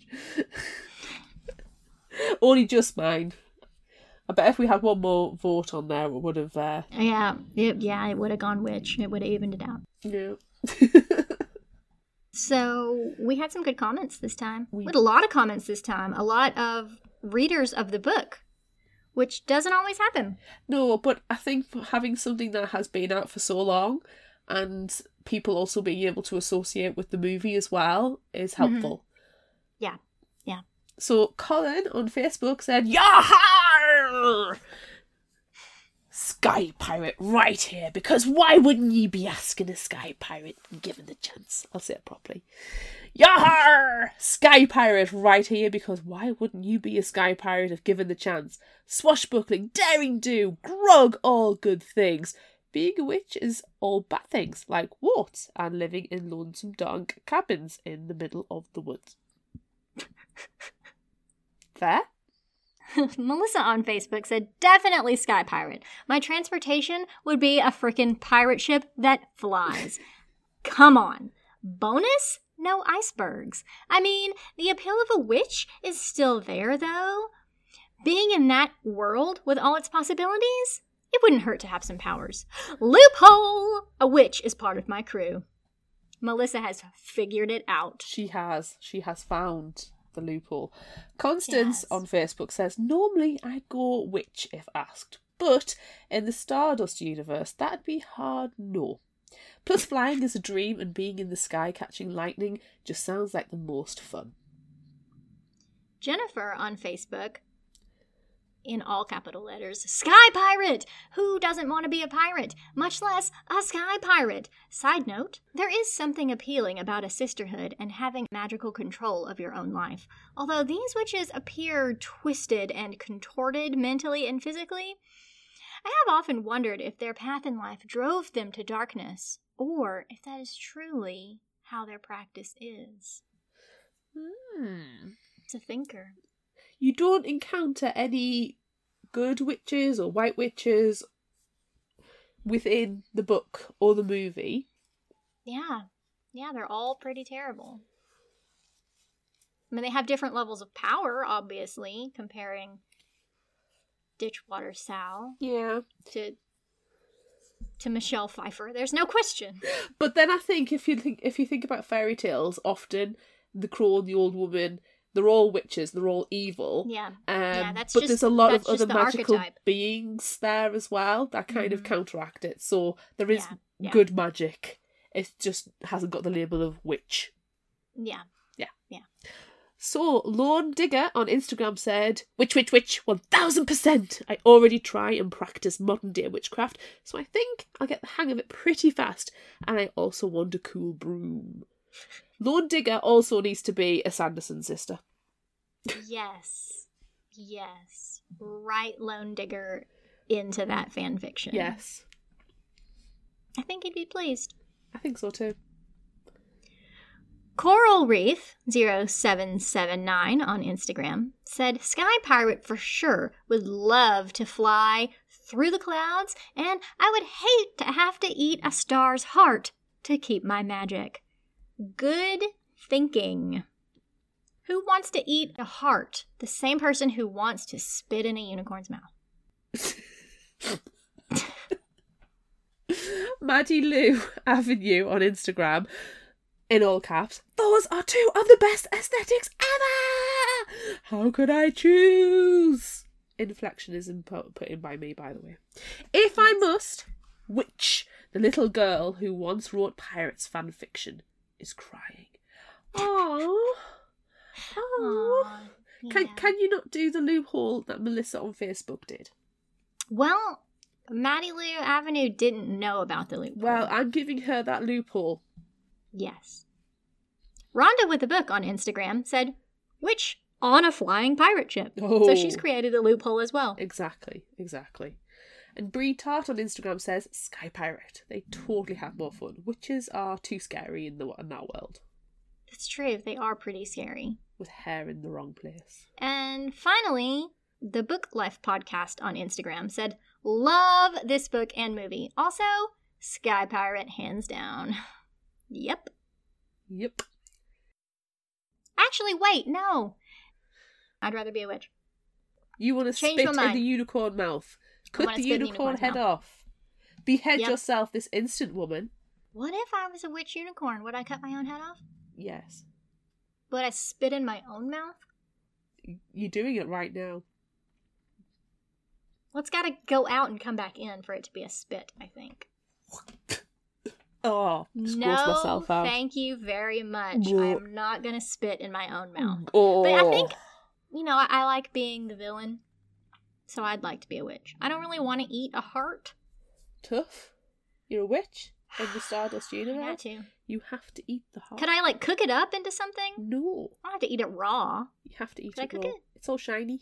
Only just mine. I bet if we had one more vote on there, it would have... it would have gone Witch. It would have evened it out. Yeah. So we had some good comments this time. We had a lot of comments this time. A lot of readers of the book, which doesn't always happen. No, but I think having something that has been out for so long and people also being able to associate with the movie as well is helpful. Yeah, yeah. So Colin on Facebook said, Yahar! Sky Pirate right here, because why wouldn't you be asking a Sky Pirate given the chance? I'll say it properly. Yahar! Sky Pirate right here, because why wouldn't you be a Sky Pirate if given the chance? Swashbuckling, daring do, grog, all good things. Being a witch is all bad things, like warts and living in lonesome dark cabins in the middle of the woods. Fair? Melissa on Facebook said, definitely Sky Pirate. My transportation would be a frickin' pirate ship that flies. Come on. Bonus? No icebergs. I mean, the appeal of a witch is still there, though. Being in that world with all its possibilities, it wouldn't hurt to have some powers. Loophole! A witch is part of my crew. Melissa has figured it out. She has. She has found the loophole. Constance on Facebook says, normally I'd go witch if asked, but in the Stardust universe, that'd be hard no. Plus flying is a dream and being in the sky catching lightning just sounds like the most fun. Jennifer on Facebook, in all capital letters, Sky Pirate! Who doesn't want to be a pirate, much less a sky pirate? Side note, there is something appealing about a sisterhood and having magical control of your own life. Although these witches appear twisted and contorted mentally and physically, I have often wondered if their path in life drove them to darkness, or if that is truly how their practice is. It's a thinker. You don't encounter any good witches or white witches within the book or the movie. Yeah, they're all pretty terrible. I mean, they have different levels of power, obviously, comparing Ditchwater Sal to Michelle Pfeiffer. There's no question. But then I think if you think about fairy tales, often the crow and the old woman, they're all witches, they're all evil. There's a lot of other magical archetype. Beings there as well that kind of counteract it. So there is good magic. It just hasn't got the label of witch. Yeah. So Lorne Digger on Instagram said, witch, 1000%. I already try and practice modern day witchcraft, so I think I'll get the hang of it pretty fast. And I also want a cool broom. Lorne Digger also needs to be a Sanderson sister. Yes. Write Lone Digger into that fan fiction. Yes. I think he'd be pleased. I think so too. Coral Reef 0779 on Instagram said, Sky Pirate for sure would love to fly through the clouds, and I would hate to have to eat a star's heart to keep my magic. Good thinking. Who wants to eat a heart? The same person who wants to spit in a unicorn's mouth. Maddie Lou Avenue on Instagram, in all caps, those are two of the best aesthetics ever! How could I choose? Inflection is put in by me, by the way. If I must, Witch, the little girl who once wrote pirates fan fiction, is crying. Aww. Can you not do the loophole that Melissa on Facebook did? Well, Maddie Lou Avenue didn't know about the loophole. Well, I'm giving her that loophole. Yes. Rhonda with the book on Instagram said, witch on a flying pirate ship. So she's created a loophole as well. Exactly. And Brie Tart on Instagram says, Sky Pirate. They totally have more fun. Witches are too scary in that world. That's true. They are pretty scary. With hair in the wrong place. And finally, the Book Life podcast on Instagram said, love this book and movie. Also, Sky Pirate hands down. Yep. Actually, wait, no. I'd rather be a witch. You want to spit in the unicorn mouth. Cut the unicorn head off. Behead yourself this instant, woman. What if I was a witch unicorn? Would I cut my own head off? Yes. Would I spit in my own mouth? You're doing it right now. Well, it's got to go out and come back in for it to be a spit, I think. Oh, myself out. Thank you very much. I am not going to spit in my own mouth. Oh. But I think, I like being the villain, so I'd like to be a witch. I don't really want to eat a heart. Tough. You're a witch in the Stardust universe. I got to. You have to eat the heart. Could I, cook it up into something? No. I don't have to eat it raw. You have to eat Could I cook raw. it? It's all shiny.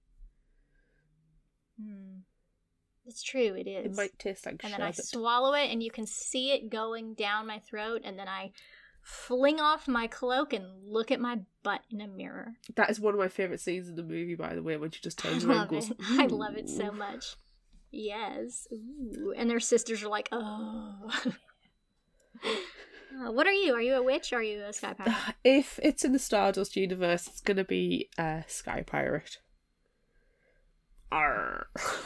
It's true, it is. It might taste like sherbet. And then I sherbet. swallow it, and you can see it going down my throat, and then I fling off my cloak and look at my butt in a mirror. That is one of my favourite scenes in the movie, by the way, when she just turns I around love and goes, it. I love it so much. Yes. Ooh. And their sisters are like, oh. What are you? Are you a witch or are you a sky pirate? If it's in the Stardust universe, it's going to be a Sky Pirate. Arr.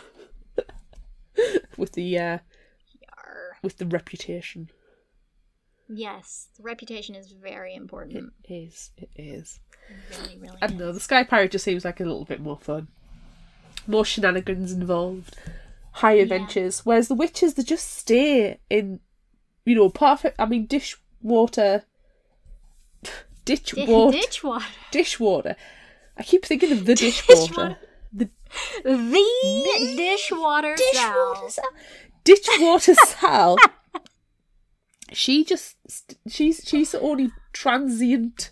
With the reputation. Yes, the reputation is very important. It is. Really, really I don't know, the Sky Pirate just seems like a little bit more fun. More shenanigans involved. High adventures. Whereas the witches, they just stay in, perfect, dishwater. Dishwater. I keep thinking of the dishwater. The dishwater Sal. Dishwater Sal. She's the only transient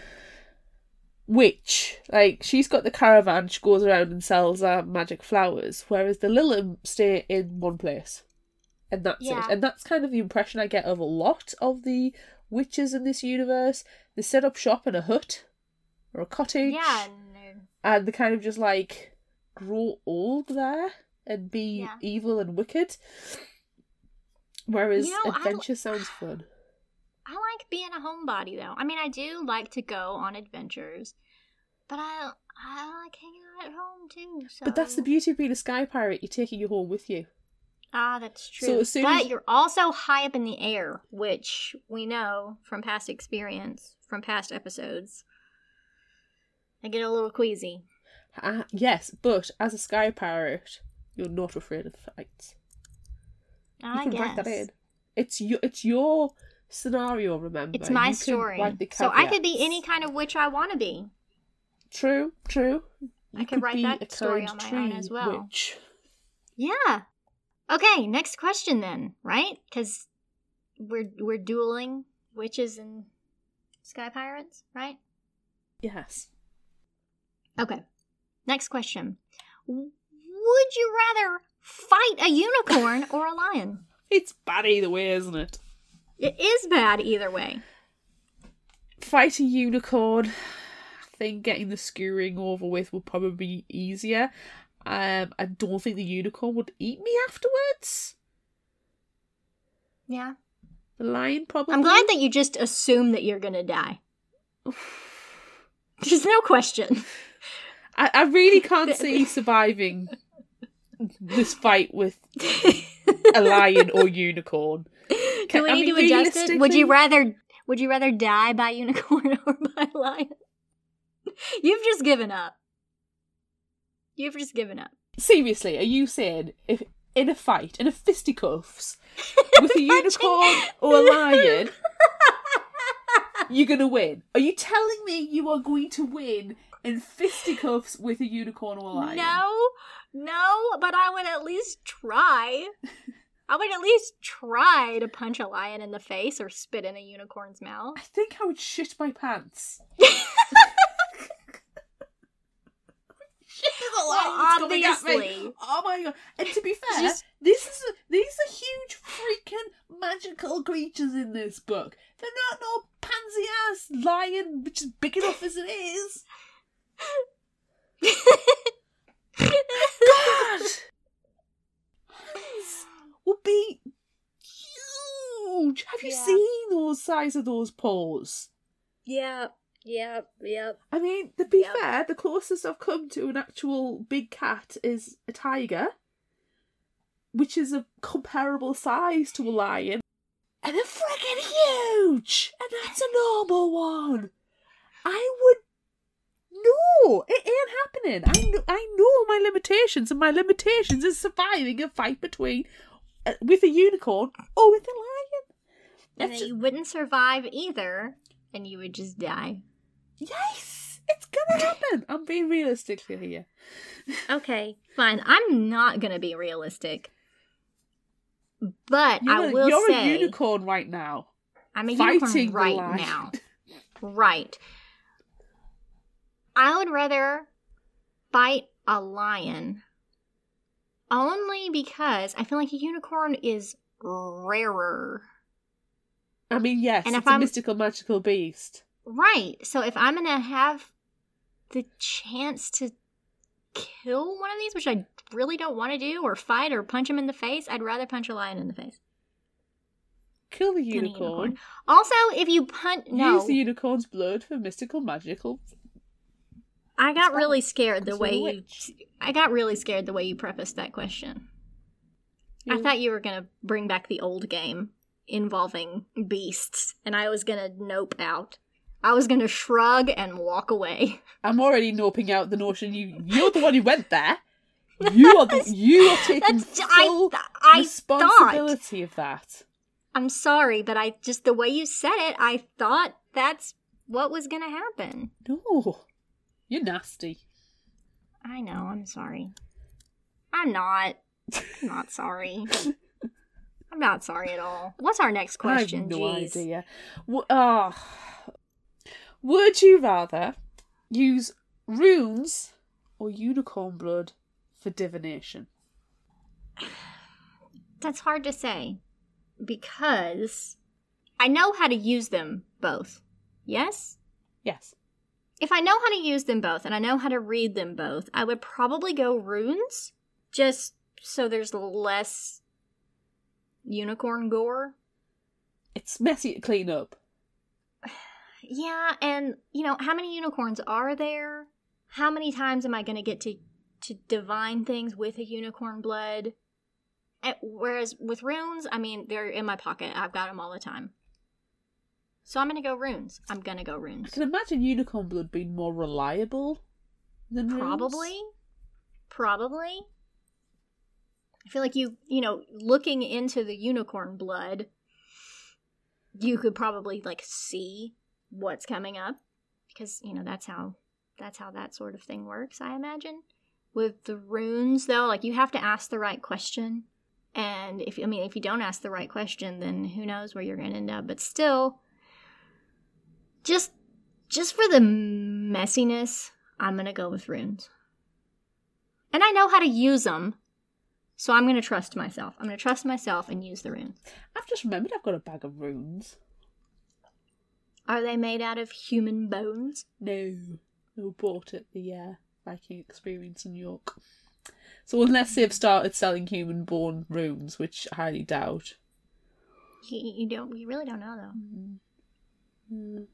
witch. She's got the caravan, she goes around and sells magic flowers, whereas the Lillim stay in one place. And that's it. And that's kind of the impression I get of a lot of the witches in this universe. They set up shop in a hut or a cottage. Yeah. And they kind of just grow old there and be evil and wicked. Whereas adventure sounds fun. I like being a homebody, though. I do like to go on adventures, but I like hanging out at home, too. So. But that's the beauty of being a sky pirate. You're taking your home with you. Ah, that's true. But you're also high up in the air, which we know from past experience, from past episodes. I get a little queasy. Yes, but as a sky pirate, you're not afraid of heights. I you can write that in. It's your scenario, remember? It's my story. So I could be any kind of witch I want to be. True. I could write that story on my own as well. Witch. Yeah. Okay, next question then, right? Because we're dueling witches and sky pirates, right? Yes. Okay. Next question. Would you rather fight a unicorn or a lion? It's bad either way, isn't it? It is bad either way. Fight a unicorn. I think getting the skewering over with would probably be easier. I don't think the unicorn would eat me afterwards. Yeah. The lion probably. I'm glad that you just assume that you're going to die. There's no question. I really can't see surviving this fight with a lion or unicorn. Do we need to adjust it? Would you rather die by unicorn or by lion? You've just given up. Seriously, are you saying if in a fight, in a fisticuffs, with a unicorn or a lion, you're going to win? Are you telling me you are going to win in fisticuffs with a unicorn or a lion? No, but I would at least try. I would at least try to punch a lion in the face or spit in a unicorn's mouth. I think I would shit my pants. The lion's coming at me. obviously. Oh my god! And to be fair, Just- these are huge freaking magical creatures in this book. They're not no pansy ass lion, which is big enough as it is. God, lions would be huge. Have you Yeah. seen those size of those paws? Yep. I mean, to be Yep. fair, the closest I've come to an actual big cat is a tiger, which is a comparable size to a lion. And they're freaking huge! And that's a normal one! I would... No! It ain't happening! I know my limitations, and my limitations is surviving a fight between... with a unicorn or with a lion. And That's then you wouldn't survive either, and you would just die. Yes! It's gonna happen! I'm being realistic here. Okay, fine. I'm not gonna be realistic. But I will you're say... a unicorn right now. I'm a fighting unicorn the right lion. now. Right. I would rather fight a lion only because I feel like a unicorn is rarer. I mean, yes, And it's if a I'm- mystical, magical beast. Right. So if I'm going to have the chance to kill one of these, which I really don't want to do, or fight or punch him in the face, I'd rather punch a lion in the face. Kill the than a unicorn. Also, if you punch... No. Use the unicorn's blood for mystical, magical. I got really scared the Because way you're a you... witch. I got really scared the way you prefaced that question. I thought you were going to bring back the old game involving beasts, and I was going to nope out. I was going to shrug and walk away. I'm already noping out the notion you're the one who went there. You are taking That's- full I responsibility of that. I'm sorry, but I just, the way you said it, I thought that's what was going to happen. No, you're nasty. I know, I'm sorry. I'm not sorry. I'm not sorry at all. What's our next question? I have no Jeez. idea. Would you rather use runes or unicorn blood for divination? That's hard to say because I know how to use them both. Yes? Yes. If I know how to use them both and I know how to read them both, I would probably go runes just so there's less unicorn gore. It's messy to clean up. Yeah, and how many unicorns are there? How many times am I going to get to divine things with a unicorn blood? Whereas with runes, I mean, they're in my pocket. I've got them all the time. So I'm going to go runes. I runes. can imagine unicorn blood being more reliable than runes. Probably. I feel like looking into the unicorn blood, you could probably see what's coming up because that's how that sort of thing works, I imagine. With the runes though, you have to ask the right question, and if you don't ask the right question, then who knows where you're going to end up. But still, just for the messiness, I'm going to go with runes. And I know how to use them, so I'm going to trust myself. I'm going to trust myself and use the runes. I've just remembered I've got a bag of runes. Are they made out of human bones? No, bought at the Viking Experience in New York. So unless they've started selling human bone runes, which I highly doubt. You really don't know though.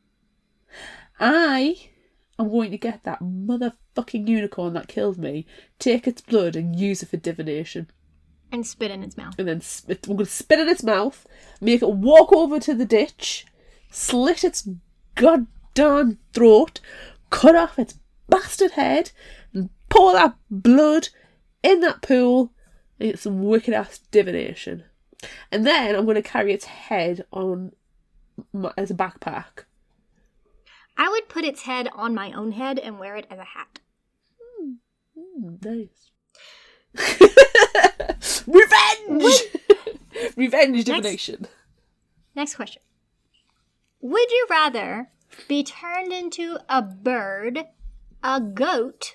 I am going to get that motherfucking unicorn that killed me, take its blood and use it for divination. And spit in its mouth. And then I'm going to spit in its mouth, make it walk over to the ditch, slit its goddamn throat, cut off its bastard head, and pour that blood in that pool and get some wicked ass divination. And then I'm going to carry its head on as a backpack. I would put its head on my own head and wear it as a hat. Nice. Revenge! Revenge divination. Next question. Would you rather be turned into a bird, a goat,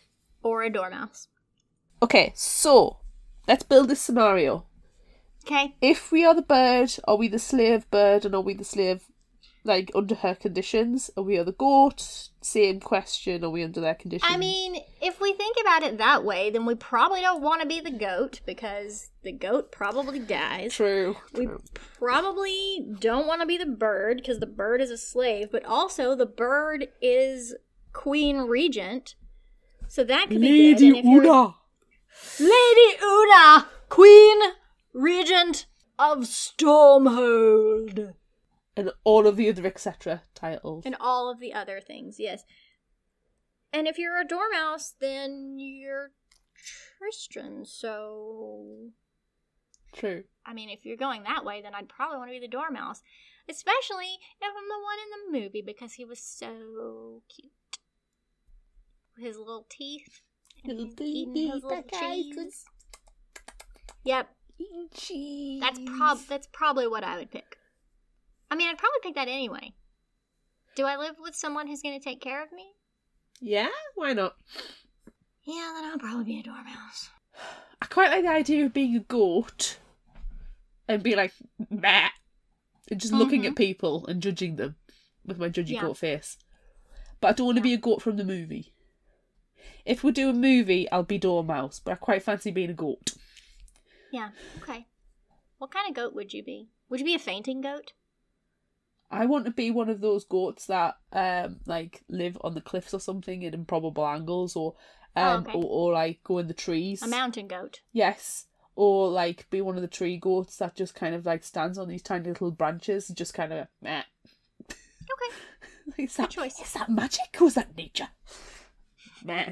or a dormouse. Okay, so let's build this scenario. Okay. If we are the bird, are we the slave bird, and are we the slave, like, under her conditions? Are we the goat? Same question, are we under their conditions? I mean, if we think about it that way, then we probably don't want to be the goat, because the goat probably dies. True. We probably don't want to be the bird, because the bird is a slave, but also the bird is queen regent, so that could be good. Lady Una! Lady Una, queen regent of Stormhold. And all of the other etc. titles. And all of the other things, yes. And if you're a dormouse, then you're Tristan, so... True. I mean, if you're going that way, then I'd probably want to be the dormouse. Especially if I'm the one in the movie, because he was so cute. His little teeth. And Little he's eating baby his little back eyes. cheese. Yep, Eating cheese. that's probably what I would pick. I mean, I'd probably pick that anyway. Do I live with someone who's going to take care of me? Yeah, why not? Yeah, then I'll probably be a dormouse. I quite like the idea of being a goat and being like, meh, and just looking at people and judging them with my judgy goat face. But I don't want to be a goat from the movie. If we do a movie, I'll be dormouse, but I quite fancy being a goat. Yeah, okay. What kind of goat would you be? Would you be a fainting goat? I want to be one of those goats that like live on the cliffs or something in improbable angles, or or like go in the trees. A mountain goat. Yes. Or like be one of the tree goats that just kind of like stands on these tiny little branches and just kind of meh. Okay. Is that, Good choice. is that magic or is that nature? Meh.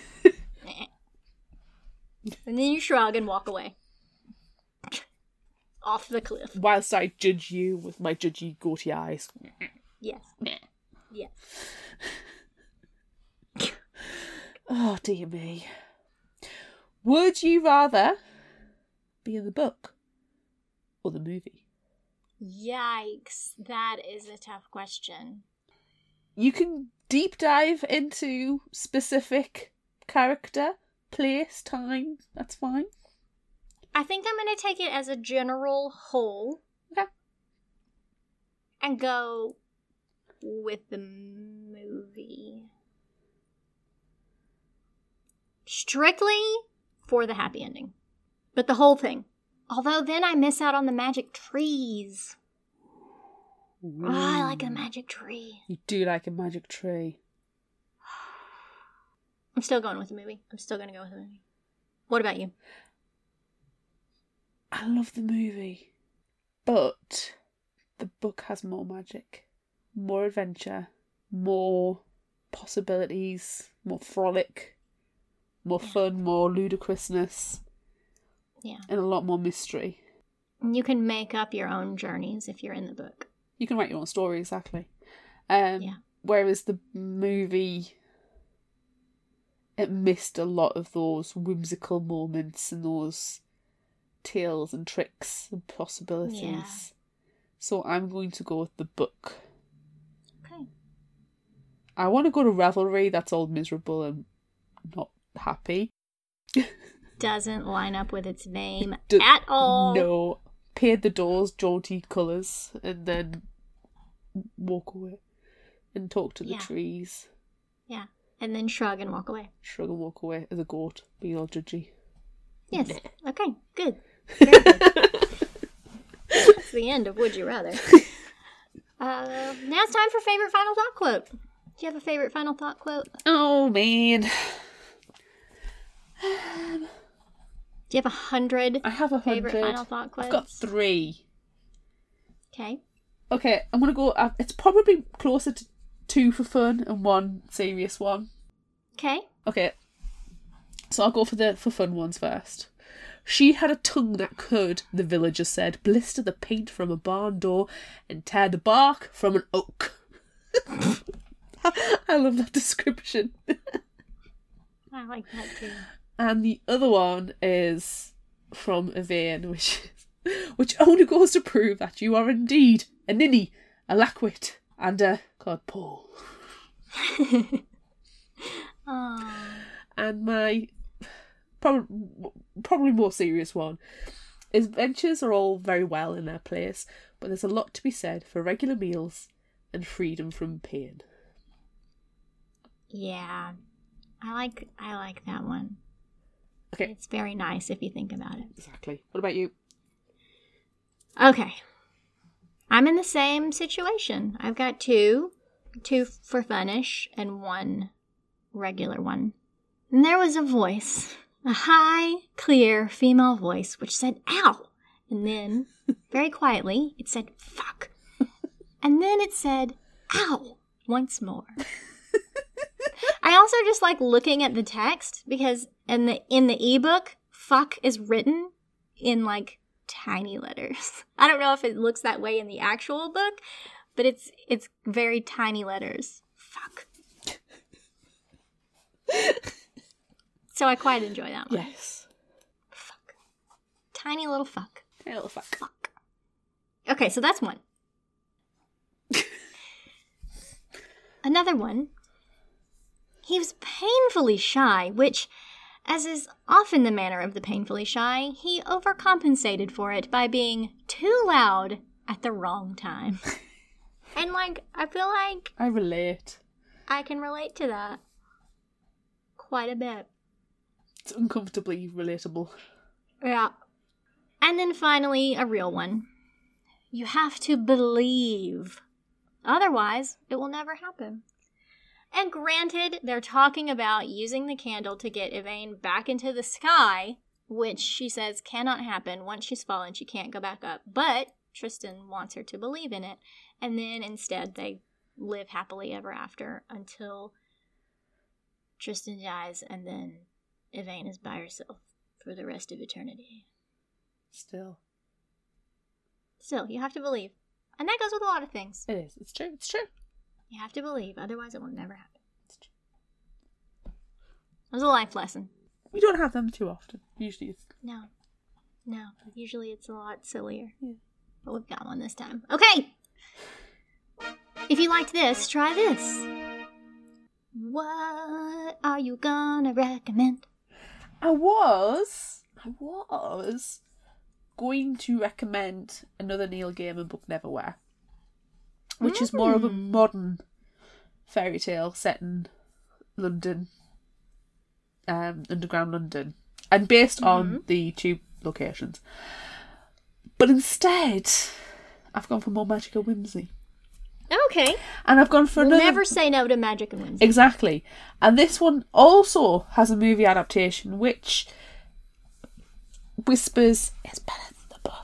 And then you shrug and walk away. Off the cliff. Whilst I judge you with my judgy goaty eyes. Yes. Meh. Yes. Oh dear me. Would you rather be in the book or the movie? Yikes. That is a tough question. You can deep dive into specific character, place, time. That's fine. I think I'm going to take it as a general whole. Okay. And go with the movie. Strictly for the happy ending. But the whole thing. Although then I miss out on the magic trees. Oh, I like a magic tree. You do like a magic tree. I'm still going with the movie. I'm still going to go with the movie. What about you? I love the movie. But the book has more magic, more adventure, more possibilities, more frolic, more fun, more ludicrousness. Yeah. And a lot more mystery. You can make up your own journeys if you're in the book. You can write your own story, exactly. Yeah. Whereas the movie, it missed a lot of those whimsical moments and those tales and tricks and possibilities. Yeah. So I'm going to go with the book. Okay. I want to go to Revelry that's all miserable and not happy. Doesn't line up with its name at all. No. Paint the doors jaunty colours and then walk away and talk to the trees. Yeah. And then shrug and walk away. Shrug and walk away as a goat, being all judgy. Yes. Okay, good. Very good. That's the end of Would You Rather. Now it's time for favorite final thought quote. Do you have a favorite final thought quote? Oh, man. Do you have 100? I have 100. Favorite final thought quotes? I've got 3. Okay. Okay, I'm going to go... it's probably closer to 2 for fun and 1 serious one. Okay. Okay. So I'll go for the for fun ones first. She had a tongue that could, the villagers said, blister the paint from a barn door and tear the bark from an oak. I love that description. I like that too. And the other one is from Yvain, which only goes to prove that you are indeed a ninny, a lackwit, and a codpole. Aww. And my probably more serious one. Adventures are all very well in their place, but there's a lot to be said for regular meals and freedom from pain. Yeah. I like that one. Okay. It's very nice if you think about it. Exactly. What about you? Okay. I'm in the same situation. I've got two for funish and one regular one. And there was a voice, a high, clear female voice, which said, ow! And then, very quietly, it said, fuck. And then it said, ow! Once more. I also just like looking at the text because in the ebook, fuck is written in like tiny letters. I don't know if it looks that way in the actual book, but it's very tiny letters. Fuck. So I quite enjoy that one. Yes. Fuck. Tiny little fuck. Tiny little fuck. Fuck. Okay, so that's one. Another one. He was painfully shy, which, as is often the manner of the painfully shy, he overcompensated for it by being too loud at the wrong time. And, like, I feel like I relate. I can relate to that quite a bit. It's uncomfortably relatable. Yeah. And then finally, a real one. You have to believe. Otherwise, it will never happen. And granted, they're talking about using the candle to get Yvain back into the sky, which she says cannot happen. Once she's fallen, she can't go back up. But Tristan wants her to believe in it. And then instead, they live happily ever after until Tristan dies, and then Yvain is by herself for the rest of eternity. Still, you have to believe. And that goes with a lot of things. it is. It's true. It's true. You have to believe, otherwise it will never happen. It was a life lesson. We don't have them too often. Usually it's... No. Usually it's a lot sillier. Yeah. But we've got one this time. Okay! If you liked this, try this. What are you gonna recommend? I was going to recommend another Neil Gaiman book, Neverwhere, which is more of a modern fairy tale set in London, underground London, and based on the two locations. But instead, I've gone for more magic and whimsy. Okay. And I've gone for We'll another... never say no to magic and whimsy. Exactly. And this one also has a movie adaptation, which whispers, "It's better than the book?" ?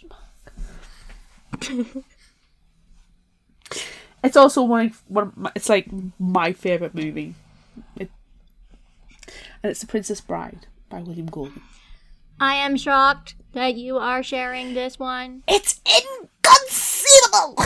It's also it's like my favourite movie. And it's The Princess Bride by William Goldman. I am shocked that you are sharing this one. It's inconceivable!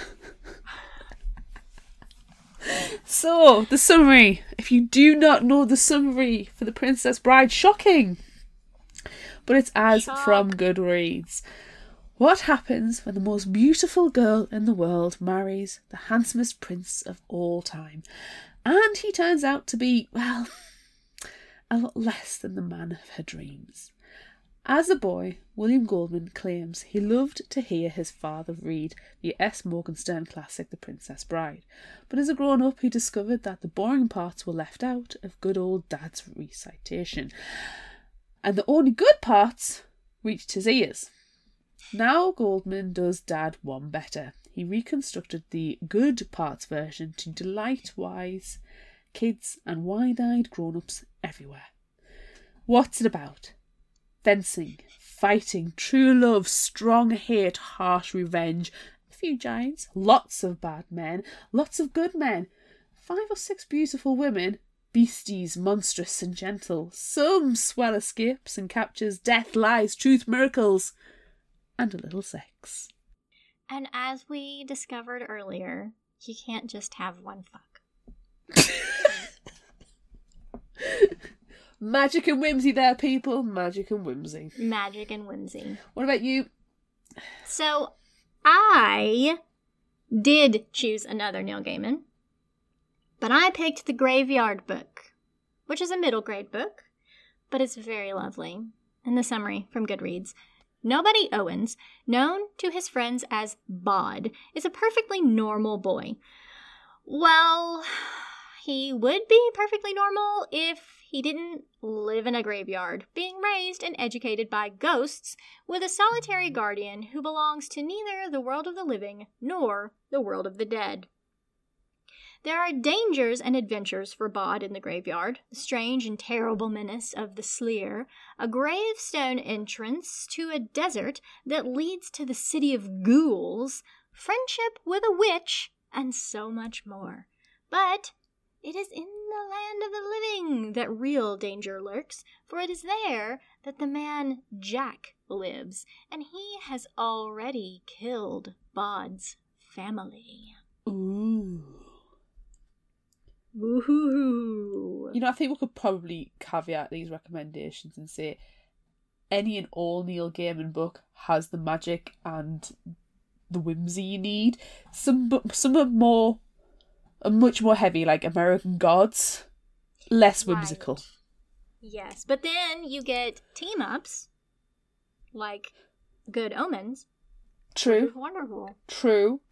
So, the summary. If you do not know the summary for The Princess Bride, shocking! But it's as from Goodreads. What happens when the most beautiful girl in the world marries the handsomest prince of all time? And he turns out to be, well, a lot less than the man of her dreams. As a boy, William Goldman claims he loved to hear his father read the S. Morgenstern classic The Princess Bride, but as a grown-up he discovered that the boring parts were left out of good old Dad's recitation, and the only good parts reached his ears. Now Goldman does Dad one better. He reconstructed the good parts version to delight wise kids and wide-eyed grown-ups everywhere. What's it about? Fencing, fighting, true love, strong hate, harsh revenge, a few giants, lots of bad men, lots of good men, 5 or 6 beautiful women, beasties, monstrous and gentle, some swell escapes and captures, death, lies, truth, miracles, and a little sex. And as we discovered earlier, you can't just have one fuck. Magic and whimsy there, people. Magic and whimsy. Magic and whimsy. What about you? So, I did choose another Neil Gaiman, but I picked The Graveyard Book, which is a middle grade book, but it's very lovely. In the summary from Goodreads, Nobody Owens, known to his friends as Bod, is a perfectly normal boy. Well, he would be perfectly normal if he didn't live in a graveyard, being raised and educated by ghosts with a solitary guardian who belongs to neither the world of the living nor the world of the dead. There are dangers and adventures for Bod in the graveyard, the strange and terrible menace of the Sleer, a gravestone entrance to a desert that leads to the city of ghouls, friendship with a witch, and so much more. But it is in the land of the living that real danger lurks, for it is there that the man Jack lives, and he has already killed Bod's family. Ooh. Woohoo! You know, I think we could probably caveat these recommendations and say any and all Neil Gaiman book has the magic and the whimsy you need. Some are much more heavy, like American Gods, less whimsical. Right. Yes, but then you get team-ups, like Good Omens. True. Wonderful. True.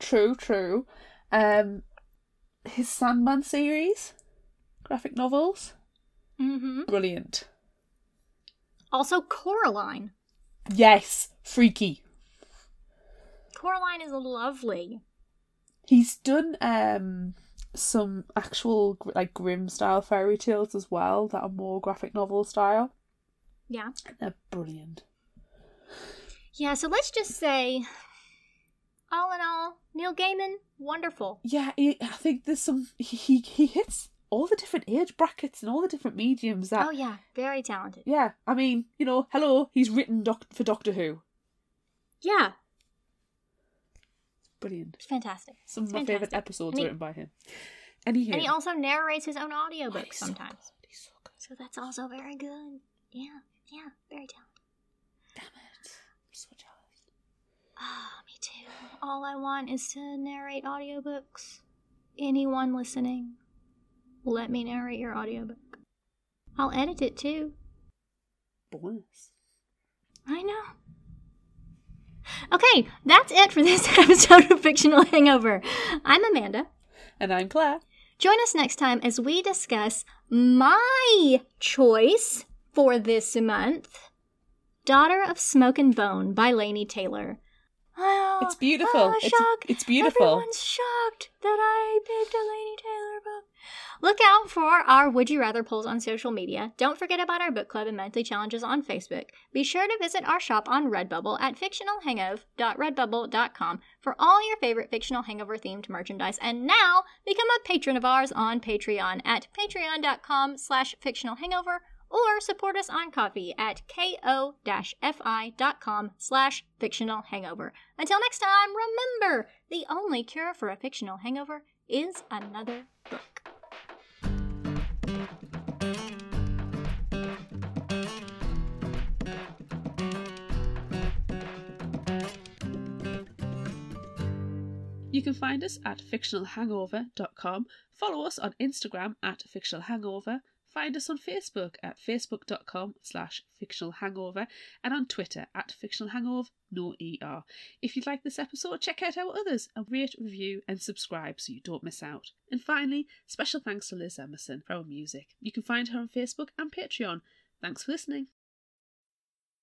His Sandman series, graphic novels, brilliant. Also Coraline. Yes, freaky. Coraline is lovely. He's done some actual like Grimm style fairy tales as well that are more graphic novel style. Yeah. They're brilliant. Yeah, so let's just say, all in all, Neil Gaiman, wonderful. Yeah, I think there's some he hits all the different age brackets and all the different mediums that. Oh yeah, very talented. Yeah, I mean, you know, hello, he's written for Doctor Who. Yeah. Brilliant. It's fantastic. Some of my favourite episodes written by him. And he also narrates his own audiobooks sometimes. He's so good. So that's also very good. Yeah, very talented. Damn it. I'm so jealous. Oh, me too. All I want is to narrate audiobooks. Anyone listening, let me narrate your audiobook. I'll edit it too. Bonus. I know. Okay, that's it for this episode of Fictional Hangover. I'm Amanda. And I'm Claire. Join us next time as we discuss my choice for this month, Daughter of Smoke and Bone by Laini Taylor. Oh, it's beautiful. It's beautiful. Everyone's shocked that I picked a Laini Taylor book. Look out for our Would You Rather polls on social media. Don't forget about our book club and monthly challenges on Facebook. Be sure to visit our shop on Redbubble at fictionalhangover.redbubble.com for all your favorite Fictional Hangover themed merchandise. And now become a patron of ours on Patreon at patreon.com/fictionalhangover or support us on Ko-fi at ko-fi.com/fictionalhangover. Until next time, remember, the only cure for a fictional hangover is another book. You can find us at fictionalhangover.com, follow us on Instagram at fictionalhangover, find us on Facebook at facebook.com/fictionalhangover, and on Twitter at fictionalhangover, no ER. If you'd like this episode, check out our others and rate, review and subscribe so you don't miss out. And finally, special thanks to Liz Emerson for our music. You can find her on Facebook and Patreon. Thanks for listening.